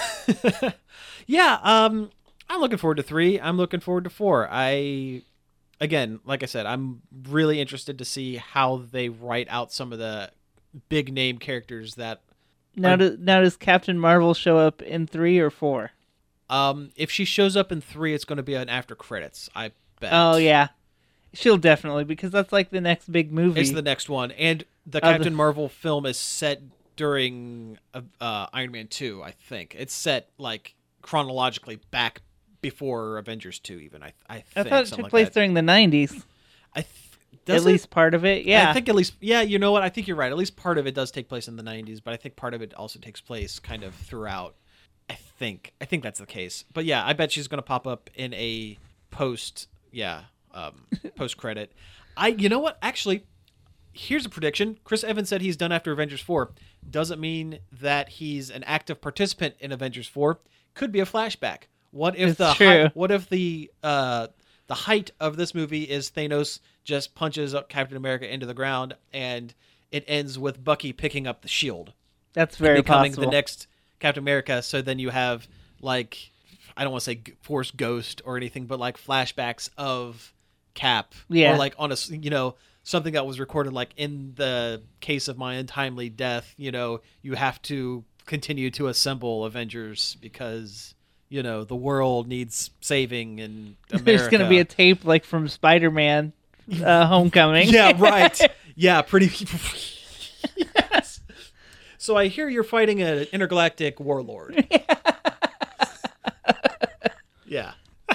yeah, um, I'm looking forward to three. I'm looking forward to four. I, again, like I said, I'm really interested to see how they write out some of the big name characters that. Now, are, do, now does Captain Marvel show up in three or four? Um, if she shows up in three, it's going to be an after credits, I bet. Oh yeah, she'll definitely, because that's like the next big movie. It's the next one, and the Uh, Captain the- Marvel film is set during uh, uh, Iron Man two. I think it's set like chronologically back before Avengers two. Even I, I, I think, thought it something took like place that. during the nineties. I th- does At it? least part of it, yeah. I think at least, yeah. You know what? I think you're right. At least part of it does take place in the nineties, but I think part of it also takes place kind of throughout. I think. I think that's the case. But yeah, I bet she's going to pop up in a post. Yeah, um, post credit. I. You know what? Actually, here's a prediction. Chris Evans said he's done after Avengers four. Doesn't mean that he's an active participant in Avengers four. Could be a flashback. What if It's the true. Height, what if the uh, the height of this movie is Thanos just punches up Captain America into the ground, and it ends with Bucky picking up the shield, That's very and becoming possible. the next Captain America. So then you have like, I don't want to say g- Force Ghost or anything, but like flashbacks of Cap, Yeah. or like on a s- you know something that was recorded, like in the case of my untimely death. You know, you have to continue to assemble Avengers because you know the world needs saving, and America. There's going to be a tape like from Spider-Man uh, Homecoming. Yeah, right. Yeah, pretty. Yes. So I hear you're fighting an intergalactic warlord. Yeah.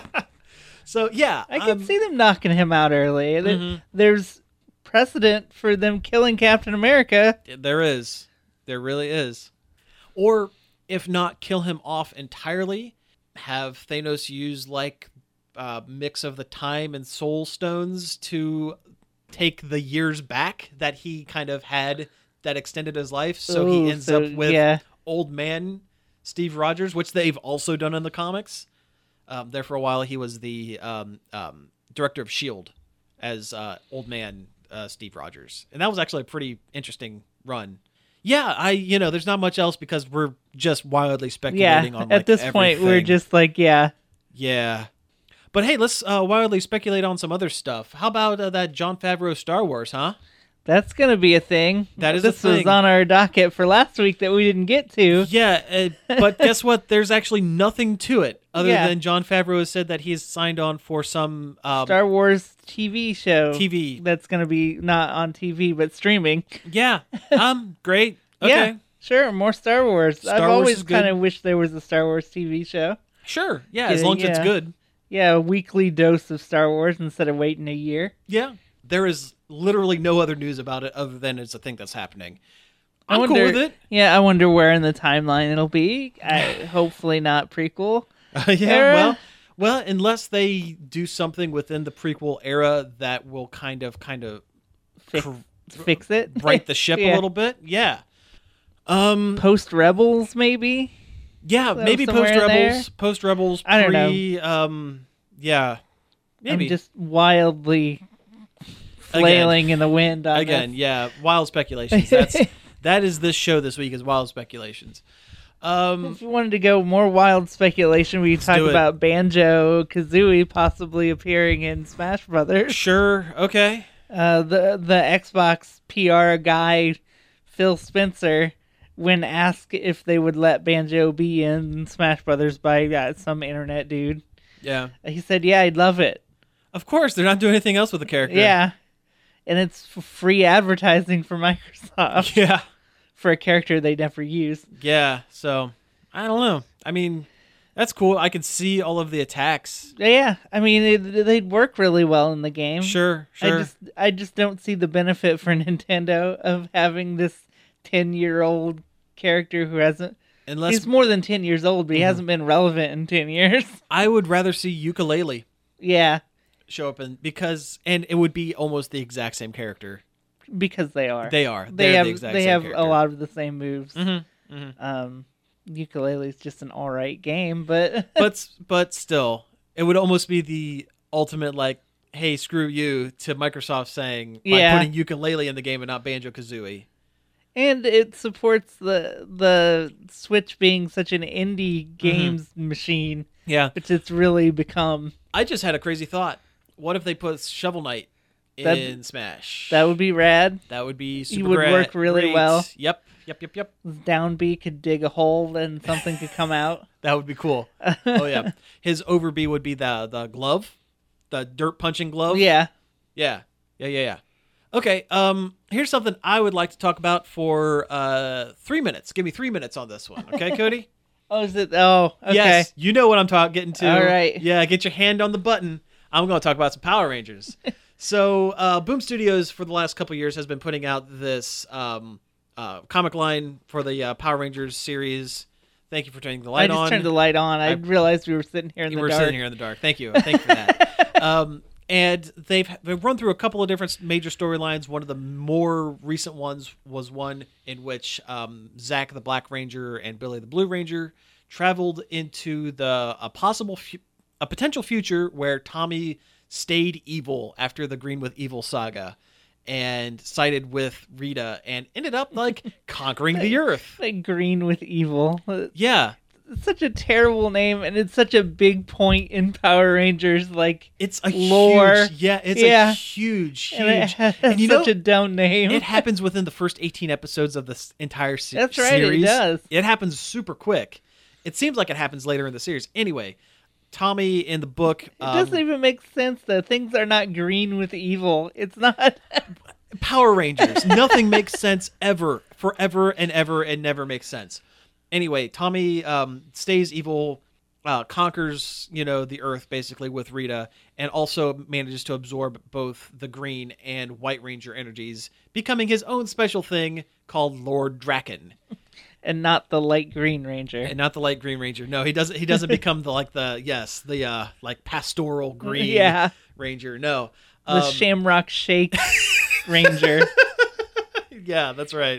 So yeah, I can um, see them knocking him out early. There- Mhm. There's precedent for them killing Captain America. there is, there really is. Or if not, kill him off entirely. Have Thanos use like a mix of the time and soul stones to take the years back that he kind of had that extended his life. So he Ooh, ends so, up with yeah. old man Steve Rogers, which they've also done in the comics. Um, there for a while, he was the um, um, director of S H I E L D as uh, old man uh, Steve Rogers, and that was actually a pretty interesting run. Yeah, I you know, there's not much else because we're just wildly Yeah, speculating on. Like, at this point, we're everything. just like, yeah. Yeah. But hey, let's uh, wildly speculate on some other stuff. How about uh, that Jon Favreau Star Wars, huh? That's going to be a thing. That is a this was thing. on our docket for last week that we didn't get to. Yeah, uh, but guess what? There's actually nothing to it other Yeah. than Jon Favreau has said that he's signed on for some um, Star Wars T V show. T V. That's going to be not on T V, but streaming. Yeah. Um. Great. Okay. Yeah, sure. More Star Wars. Star I've Wars always is good. kind of wished there was a Star Wars T V show. Sure. Yeah. As Yeah, long as it's yeah. good. Yeah, a weekly dose of Star Wars instead of waiting a year. Yeah. There is literally no other news about it other than it's a thing that's happening. I I'm wonder, cool with it. Yeah, I wonder where in the timeline it'll be. I, hopefully not prequel. yeah. Era? Well. Well, unless they do something within the prequel era that will kind of, kind of Fix, cr- fix it. right the ship Yeah. a little bit. Yeah. Um. Post Rebels, maybe. Yeah. So Maybe somewhere post in there? Rebels. Post Rebels. I don't know. pre, Um. Yeah. Maybe. I'm just wildly flailing in the wind. On Again, this. yeah, wild speculations. That's that is this show this week is wild speculations. Um, If you wanted to go more wild speculation, we talk do it. about Banjo Kazooie possibly appearing in Smash Brothers. sure, okay. Uh, the the Xbox P R guy, Phil Spencer, when asked if they would let Banjo be in Smash Brothers by uh, some internet dude, Yeah, he said, "Yeah, I'd love it." of course they're not doing anything else with the character. Yeah, and it's f- free advertising for Microsoft yeah, for a character they never use. yeah. So I don't know. I mean, that's cool. I can see all of the attacks. Yeah, I mean it, they'd work really well in the game. Sure, sure. I just I just don't see the benefit for Nintendo of having this ten year old character who hasn't. Unless He's more than ten years old, but he Mhm. hasn't been relevant in ten years. I would rather see Ukulele Yeah, show up in because and it would be almost the exact same character. because they are. They are. They They're have the exact they same have character. a lot of the same moves. Mm-hmm. Mm-hmm. Um, Ukulele's just an all right game, but but but still, it would almost be the ultimate like, hey, screw you to Microsoft saying by Yeah. putting Ukulele in the game and not Banjo Kazooie. and it supports the the Switch being such an indie games machine, Yeah, which it's really become. I just had a crazy thought. What if they put Shovel Knight in That'd- Smash. That would be rad. That would be super He would gra- work really great. well. Yep, yep, yep, yep. Down B could dig a hole and something could come out. That would be cool. Oh yeah, his over B would be the the glove, the dirt punching glove. Yeah. yeah, yeah, yeah, yeah. Okay, um, here's something I would like to talk about for uh three minutes. Give me three minutes on this one, okay, Cody? Oh, is it? Oh, okay. Yes, you know what I'm talking getting to. All right. Yeah, get your hand on the button. I'm going to talk about some Power Rangers. So, uh, Boom Studios for the last couple years has been putting out this um, uh, comic line for the uh, Power Rangers series. Thank you for turning the light I just on. turned the light on. I, I- realized we were sitting here in You the were dark. sitting here in the dark. Thank you. Thank you for that. um, and they've they've run through a couple of different major storylines. One of the more recent ones was one in which um, Zack the Black Ranger and Billy the Blue Ranger traveled into the a possible fu- a potential future where Tommy stayed evil after the Green with Evil saga and sided with Rita and ended up like conquering the earth. Like green with evil. Yeah. It's such a terrible name, and it's such a big point in Power Rangers. Like, It's a Lore. huge, yeah, it's Yeah. a huge, huge. and it has and you such know, a dumb name. it happens within the first eighteen episodes of this entire se- That's right, it series. does. It happens super quick. It seems like it happens later in the series. Anyway, Tommy in the book, It um, doesn't even make sense, though. Things are not green with evil. It's not. Power Rangers. Nothing makes sense ever, forever and ever, and never makes sense. Anyway, Tommy um, stays evil, uh, conquers, you know, the Earth basically with Rita, and also manages to absorb both the Green and White Ranger energies, becoming his own special thing called Lord Draken, And not the light green ranger. and not the Light Green Ranger. No, he doesn't. He doesn't become the like the yes the uh, like pastoral Green Yeah. Ranger. No, The Um, Shamrock Shake Ranger. Yeah, that's right.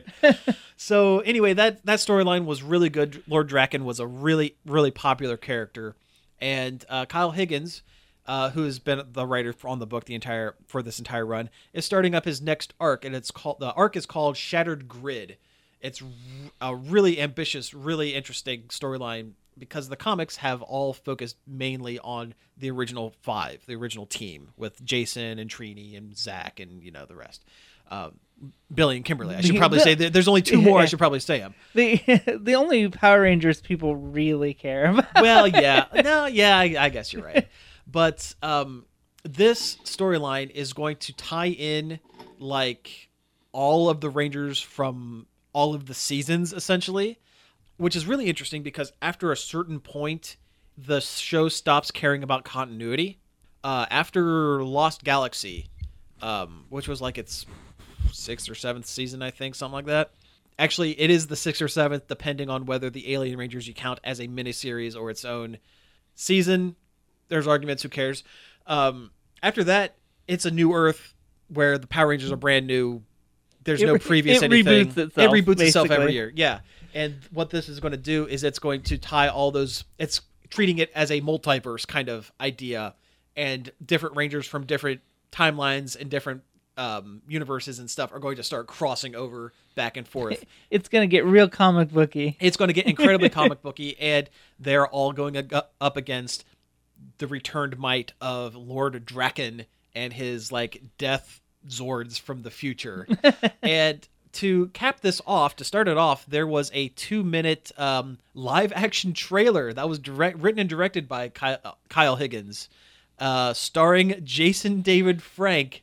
So anyway, that that storyline was really good. Lord Draken was a really really popular character, and uh, Kyle Higgins, uh, who has been the writer on the book the entire for this entire run, is starting up his next arc, and it's called the arc is called Shattered Grid. It's r- a really ambitious, really interesting storyline because the comics have all focused mainly on the original five, the original team with Jason and Trini and Zach and you know the rest. Um, Billy and Kimberly. I should The- probably the- say that there's only two more. I Yeah. should probably say them. the the only Power Rangers people really care about. Well, yeah, no, yeah, I, I guess you're right. But um, this storyline is going to tie in like all of the Rangers from all of the seasons, essentially, which is really interesting because after a certain point, the show stops caring about continuity. Uh, after Lost Galaxy, um, which was like its sixth or seventh season, I think, something like that. Actually, it is the sixth or seventh, depending on whether the Alien Rangers you count as a miniseries or its own season. There's arguments, who cares? Um, after that, it's a new Earth where the Power Rangers are brand new. There's It no re- previous it anything. reboots itself, it reboots itself every basically. year. Yeah. And what this is going to do is it's going to tie all those, it's treating it as a multiverse kind of idea, and different Rangers from different timelines and different um, universes and stuff are going to start crossing over back and forth. It's gonna get real comic booky. It's going to get incredibly comic booky, and they're all going ag- up against the returned might of Lord Draken and his like death Zords from the future. And to cap this off, to start it off, there was a two-minute um, live-action trailer that was direct, written and directed by Kyle, uh, Kyle Higgins, uh, starring Jason David Frank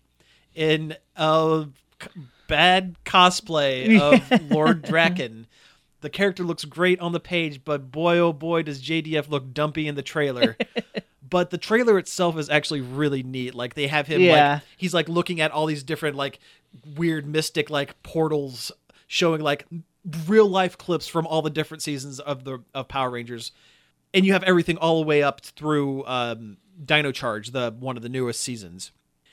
in a c- bad cosplay of Lord Draken. The character looks great on the page, but boy, oh boy, does J D F look dumpy in the trailer. But the trailer itself is actually really neat. Like they have him, Yeah. like he's like looking at all these different like weird mystic like portals, showing like real life clips from all the different seasons of the of Power Rangers, and you have everything all the way up through um, Dino Charge, the one of the newest seasons,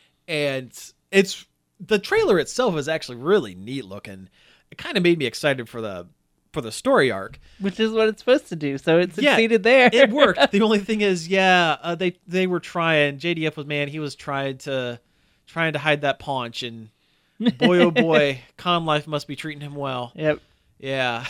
and it's the trailer itself is actually really neat looking. It kind of made me excited for the for the story arc. Which is what it's supposed to do. So it Yeah, succeeded there. It worked. The only thing is, yeah, uh, they they were trying. J D F was man. He was trying to trying to hide that paunch, and boy, oh boy, Con Life must be treating him well. Yep. Yeah.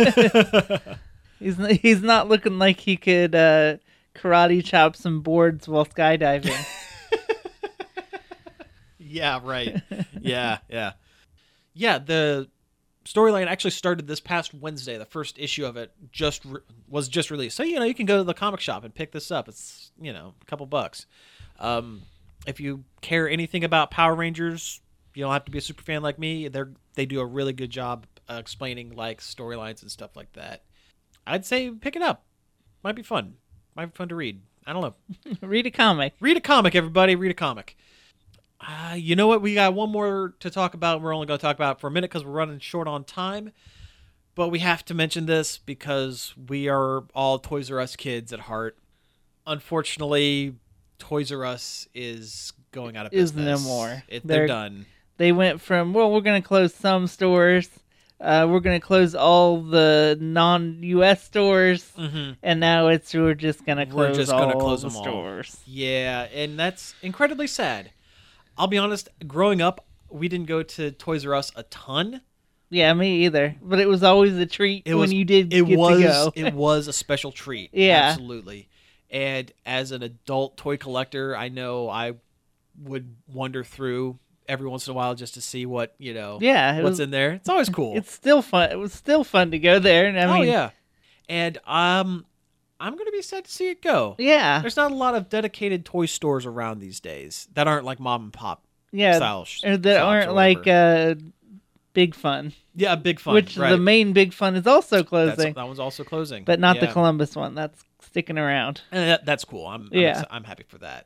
He's n- he's not looking like he could uh, karate chop some boards while skydiving. Yeah, right. Yeah, yeah. Yeah, the storyline actually started this past Wednesday. The first issue of it just re- was just released. So, you know, you can go to the comic shop and pick this up. It's, you know, a couple bucks. Um, if you care anything about Power Rangers, you don't have to be a super fan like me. They're they do a really good job uh, explaining like storylines and stuff like that. I'd say pick it up. Might be fun. Might be fun to read. I don't know. Read a comic. Read a comic, everybody. Read a comic. Uh, you know what? We got one more to talk about. We're only going to talk about it for a minute because we're running short on time. But we have to mention this because we are all Toys R Us kids at heart. Unfortunately, Toys R Us is going out of Is business. no more. It, they're, They're- done. They went from, well, we're going to close some stores. Uh, we're going to close all the non-U S stores. Mm-hmm. And now it's we're just going to We're close just all gonna close the them all. stores. Yeah, and that's incredibly sad. I'll be honest, growing up, we didn't go to Toys R Us a ton. Yeah, me either. But it was always a treat It when was, you did it get was, to go. It was a special treat. Yeah. Absolutely. And as an adult toy collector, I know I would wander through every once in a while just to see what, you know, Yeah, it what's was, in there. It's always cool. it's still fun. It was still fun to go there. And I oh, mean, yeah. And um, I'm going to be sad to see it go. yeah, There's not a lot of dedicated toy stores around these days that aren't like mom and pop yeah, style sh- or that shops aren't or like whatever. uh, Big Fun, yeah, Big Fun. which right. the main Big Fun is also That's, closing, that one's also closing. but not the Yeah. Columbus one. That's sticking around. And that, that's cool. I'm, I'm Yeah. ex- I'm happy for that.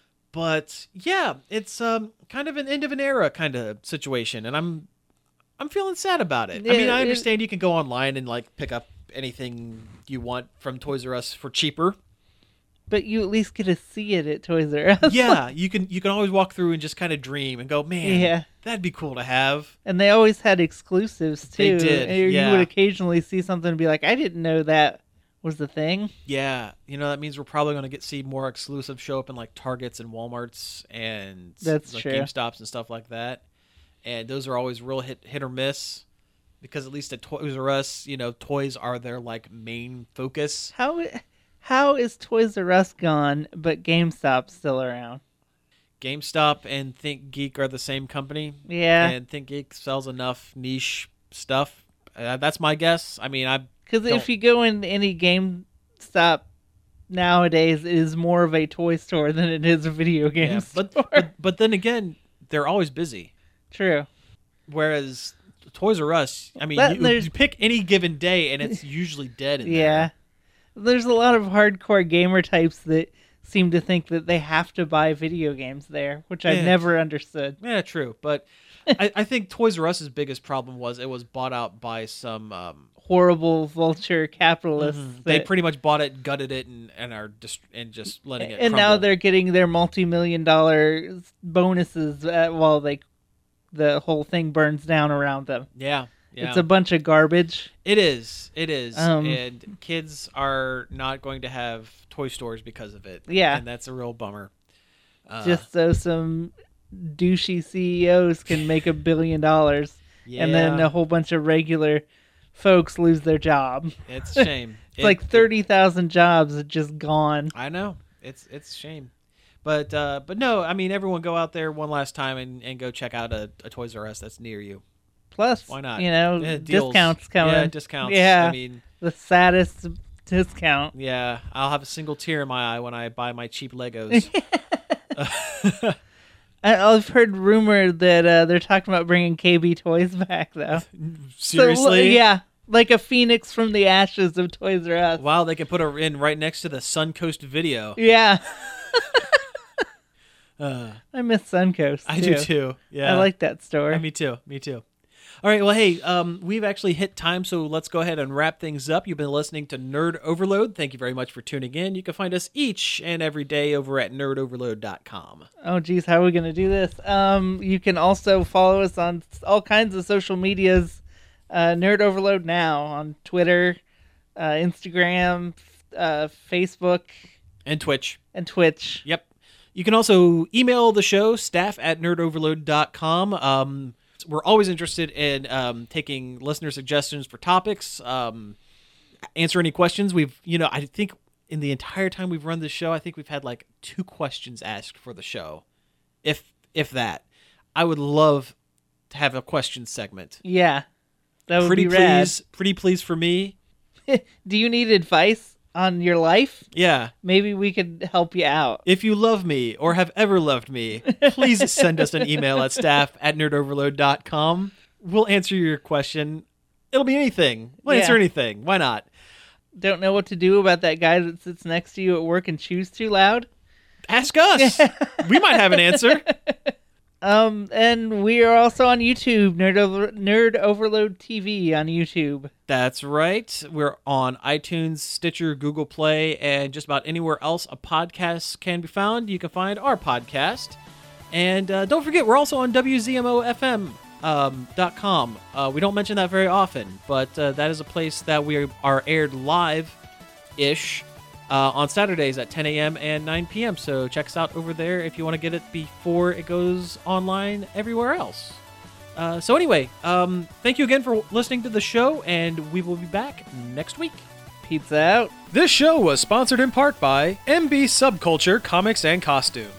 But yeah, it's um kind of an end of an era kind of situation, and I'm I'm feeling sad about it. I mean, Yeah, I it- understand you can go online and like pick up anything you want from Toys R Us for cheaper. But you at least get to see it at Toys R Us. Yeah, you can you can always walk through and just kind of dream and go, man, Yeah. that'd be cool to have. And they always had exclusives They too. did, And yeah. You would occasionally see something and be like, I didn't know that was the thing. Yeah, you know that means we're probably going to get see more exclusive show up in like Targets and WalMarts and That's like true. GameStops and stuff like that. And those are always real hit hit or miss because at least at Toys R Us, you know, toys are their like main focus. How how is Toys R Us gone, but GameStop's still around? GameStop and Think Geek are the same company. Yeah, And Think Geek sells enough niche stuff. Uh, that's my guess. I mean, I because don't- if you go in any GameStop nowadays, it is more of a toy store than it is a video game yeah, store. but, but but then again, they're always busy. True. Whereas Toys R Us, I mean, That- you, there's- you pick any given day and it's usually dead in Yeah. There's a lot of hardcore gamer types that seem to think that they have to buy video games there, which I Yeah. never understood. there. Yeah, true. But I, I think Toys R Us's biggest problem was it was bought out by some. Um, Horrible vulture capitalists. they that- pretty much bought it, gutted it, and and are just and just letting it. and now crumble. they're getting their multi-million dollar bonuses uh, while they the whole thing burns down around them. yeah. Yeah. It's a bunch of garbage. It is. It is. Um, and kids are not going to have toy stores because of it. Yeah. And that's a real bummer. Uh, Just so some douchey C E Os can make a billion dollars, yeah, and then a whole bunch of regular folks lose their job. it's a shame. It's like thirty thousand jobs are just gone. I know. It's it's a shame. But uh, but no, I mean everyone go out there one last time and, and go check out a, a Toys R Us that's near you. Plus, Why not? you know, Yeah, deals. discounts coming. Yeah, discounts. Yeah. I mean, The saddest discount. yeah, I'll have a single tear in my eye when I buy my cheap Legos. I, I've heard rumor that uh, they're talking about bringing K B Toys back, though. Seriously? So, yeah, like a phoenix from the ashes of Toys R Us. Wow, they can put her in right next to the Suncoast Video. Yeah, Uh, I miss Suncoast. I too. do too. Yeah, I like that store. Uh, me too. Me too. All right. Well, hey, um, we've actually hit time, so let's go ahead and wrap things up. You've been listening to Nerd Overload. Thank you very much for tuning in. You can find us each and every day over at nerd overload dot com. Oh, geez, how are we going to do this? Um, you can also follow us on all kinds of social medias. Uh, Nerd Overload Now on Twitter, uh, Instagram, uh, Facebook, And Twitch. and Twitch. Yep. You can also email the show, staff at nerd overload dot com. Um, we're always interested in um, taking listener suggestions for topics, um, answer any questions. We've, you know, I think in the entire time we've run this show, I think we've had like two questions asked for the show, if if that. I would love to have a question segment. Yeah, that would pretty be rad. please, pretty please for me. Do you need advice on your life? Yeah. Maybe we could help you out. If you love me or have ever loved me, please send us an email at staff at nerdoverload dot com. We'll answer your question. It'll be anything. We'll Yeah. answer anything. Why not? Don't know what to do about that guy that sits next to you at work and chews too loud? Ask us. We might have an answer. Um, and we are also on YouTube, Nerd, Over- Nerd Overload T V on YouTube. That's right. We're on iTunes, Stitcher, Google Play, and just about anywhere else a podcast can be found. You can find our podcast. And uh, don't forget, we're also on W Z M O F M um, dot com. Uh, we don't mention that very often, but uh, that is a place that we are aired live-ish uh, on Saturdays at ten a.m. and nine p.m. So check us out over there if you want to get it before it goes online everywhere else. Uh, so anyway, um, thank you again for listening to the show, and we will be back next week. Pizza out. This show was sponsored in part by M B Subculture Comics and Costumes.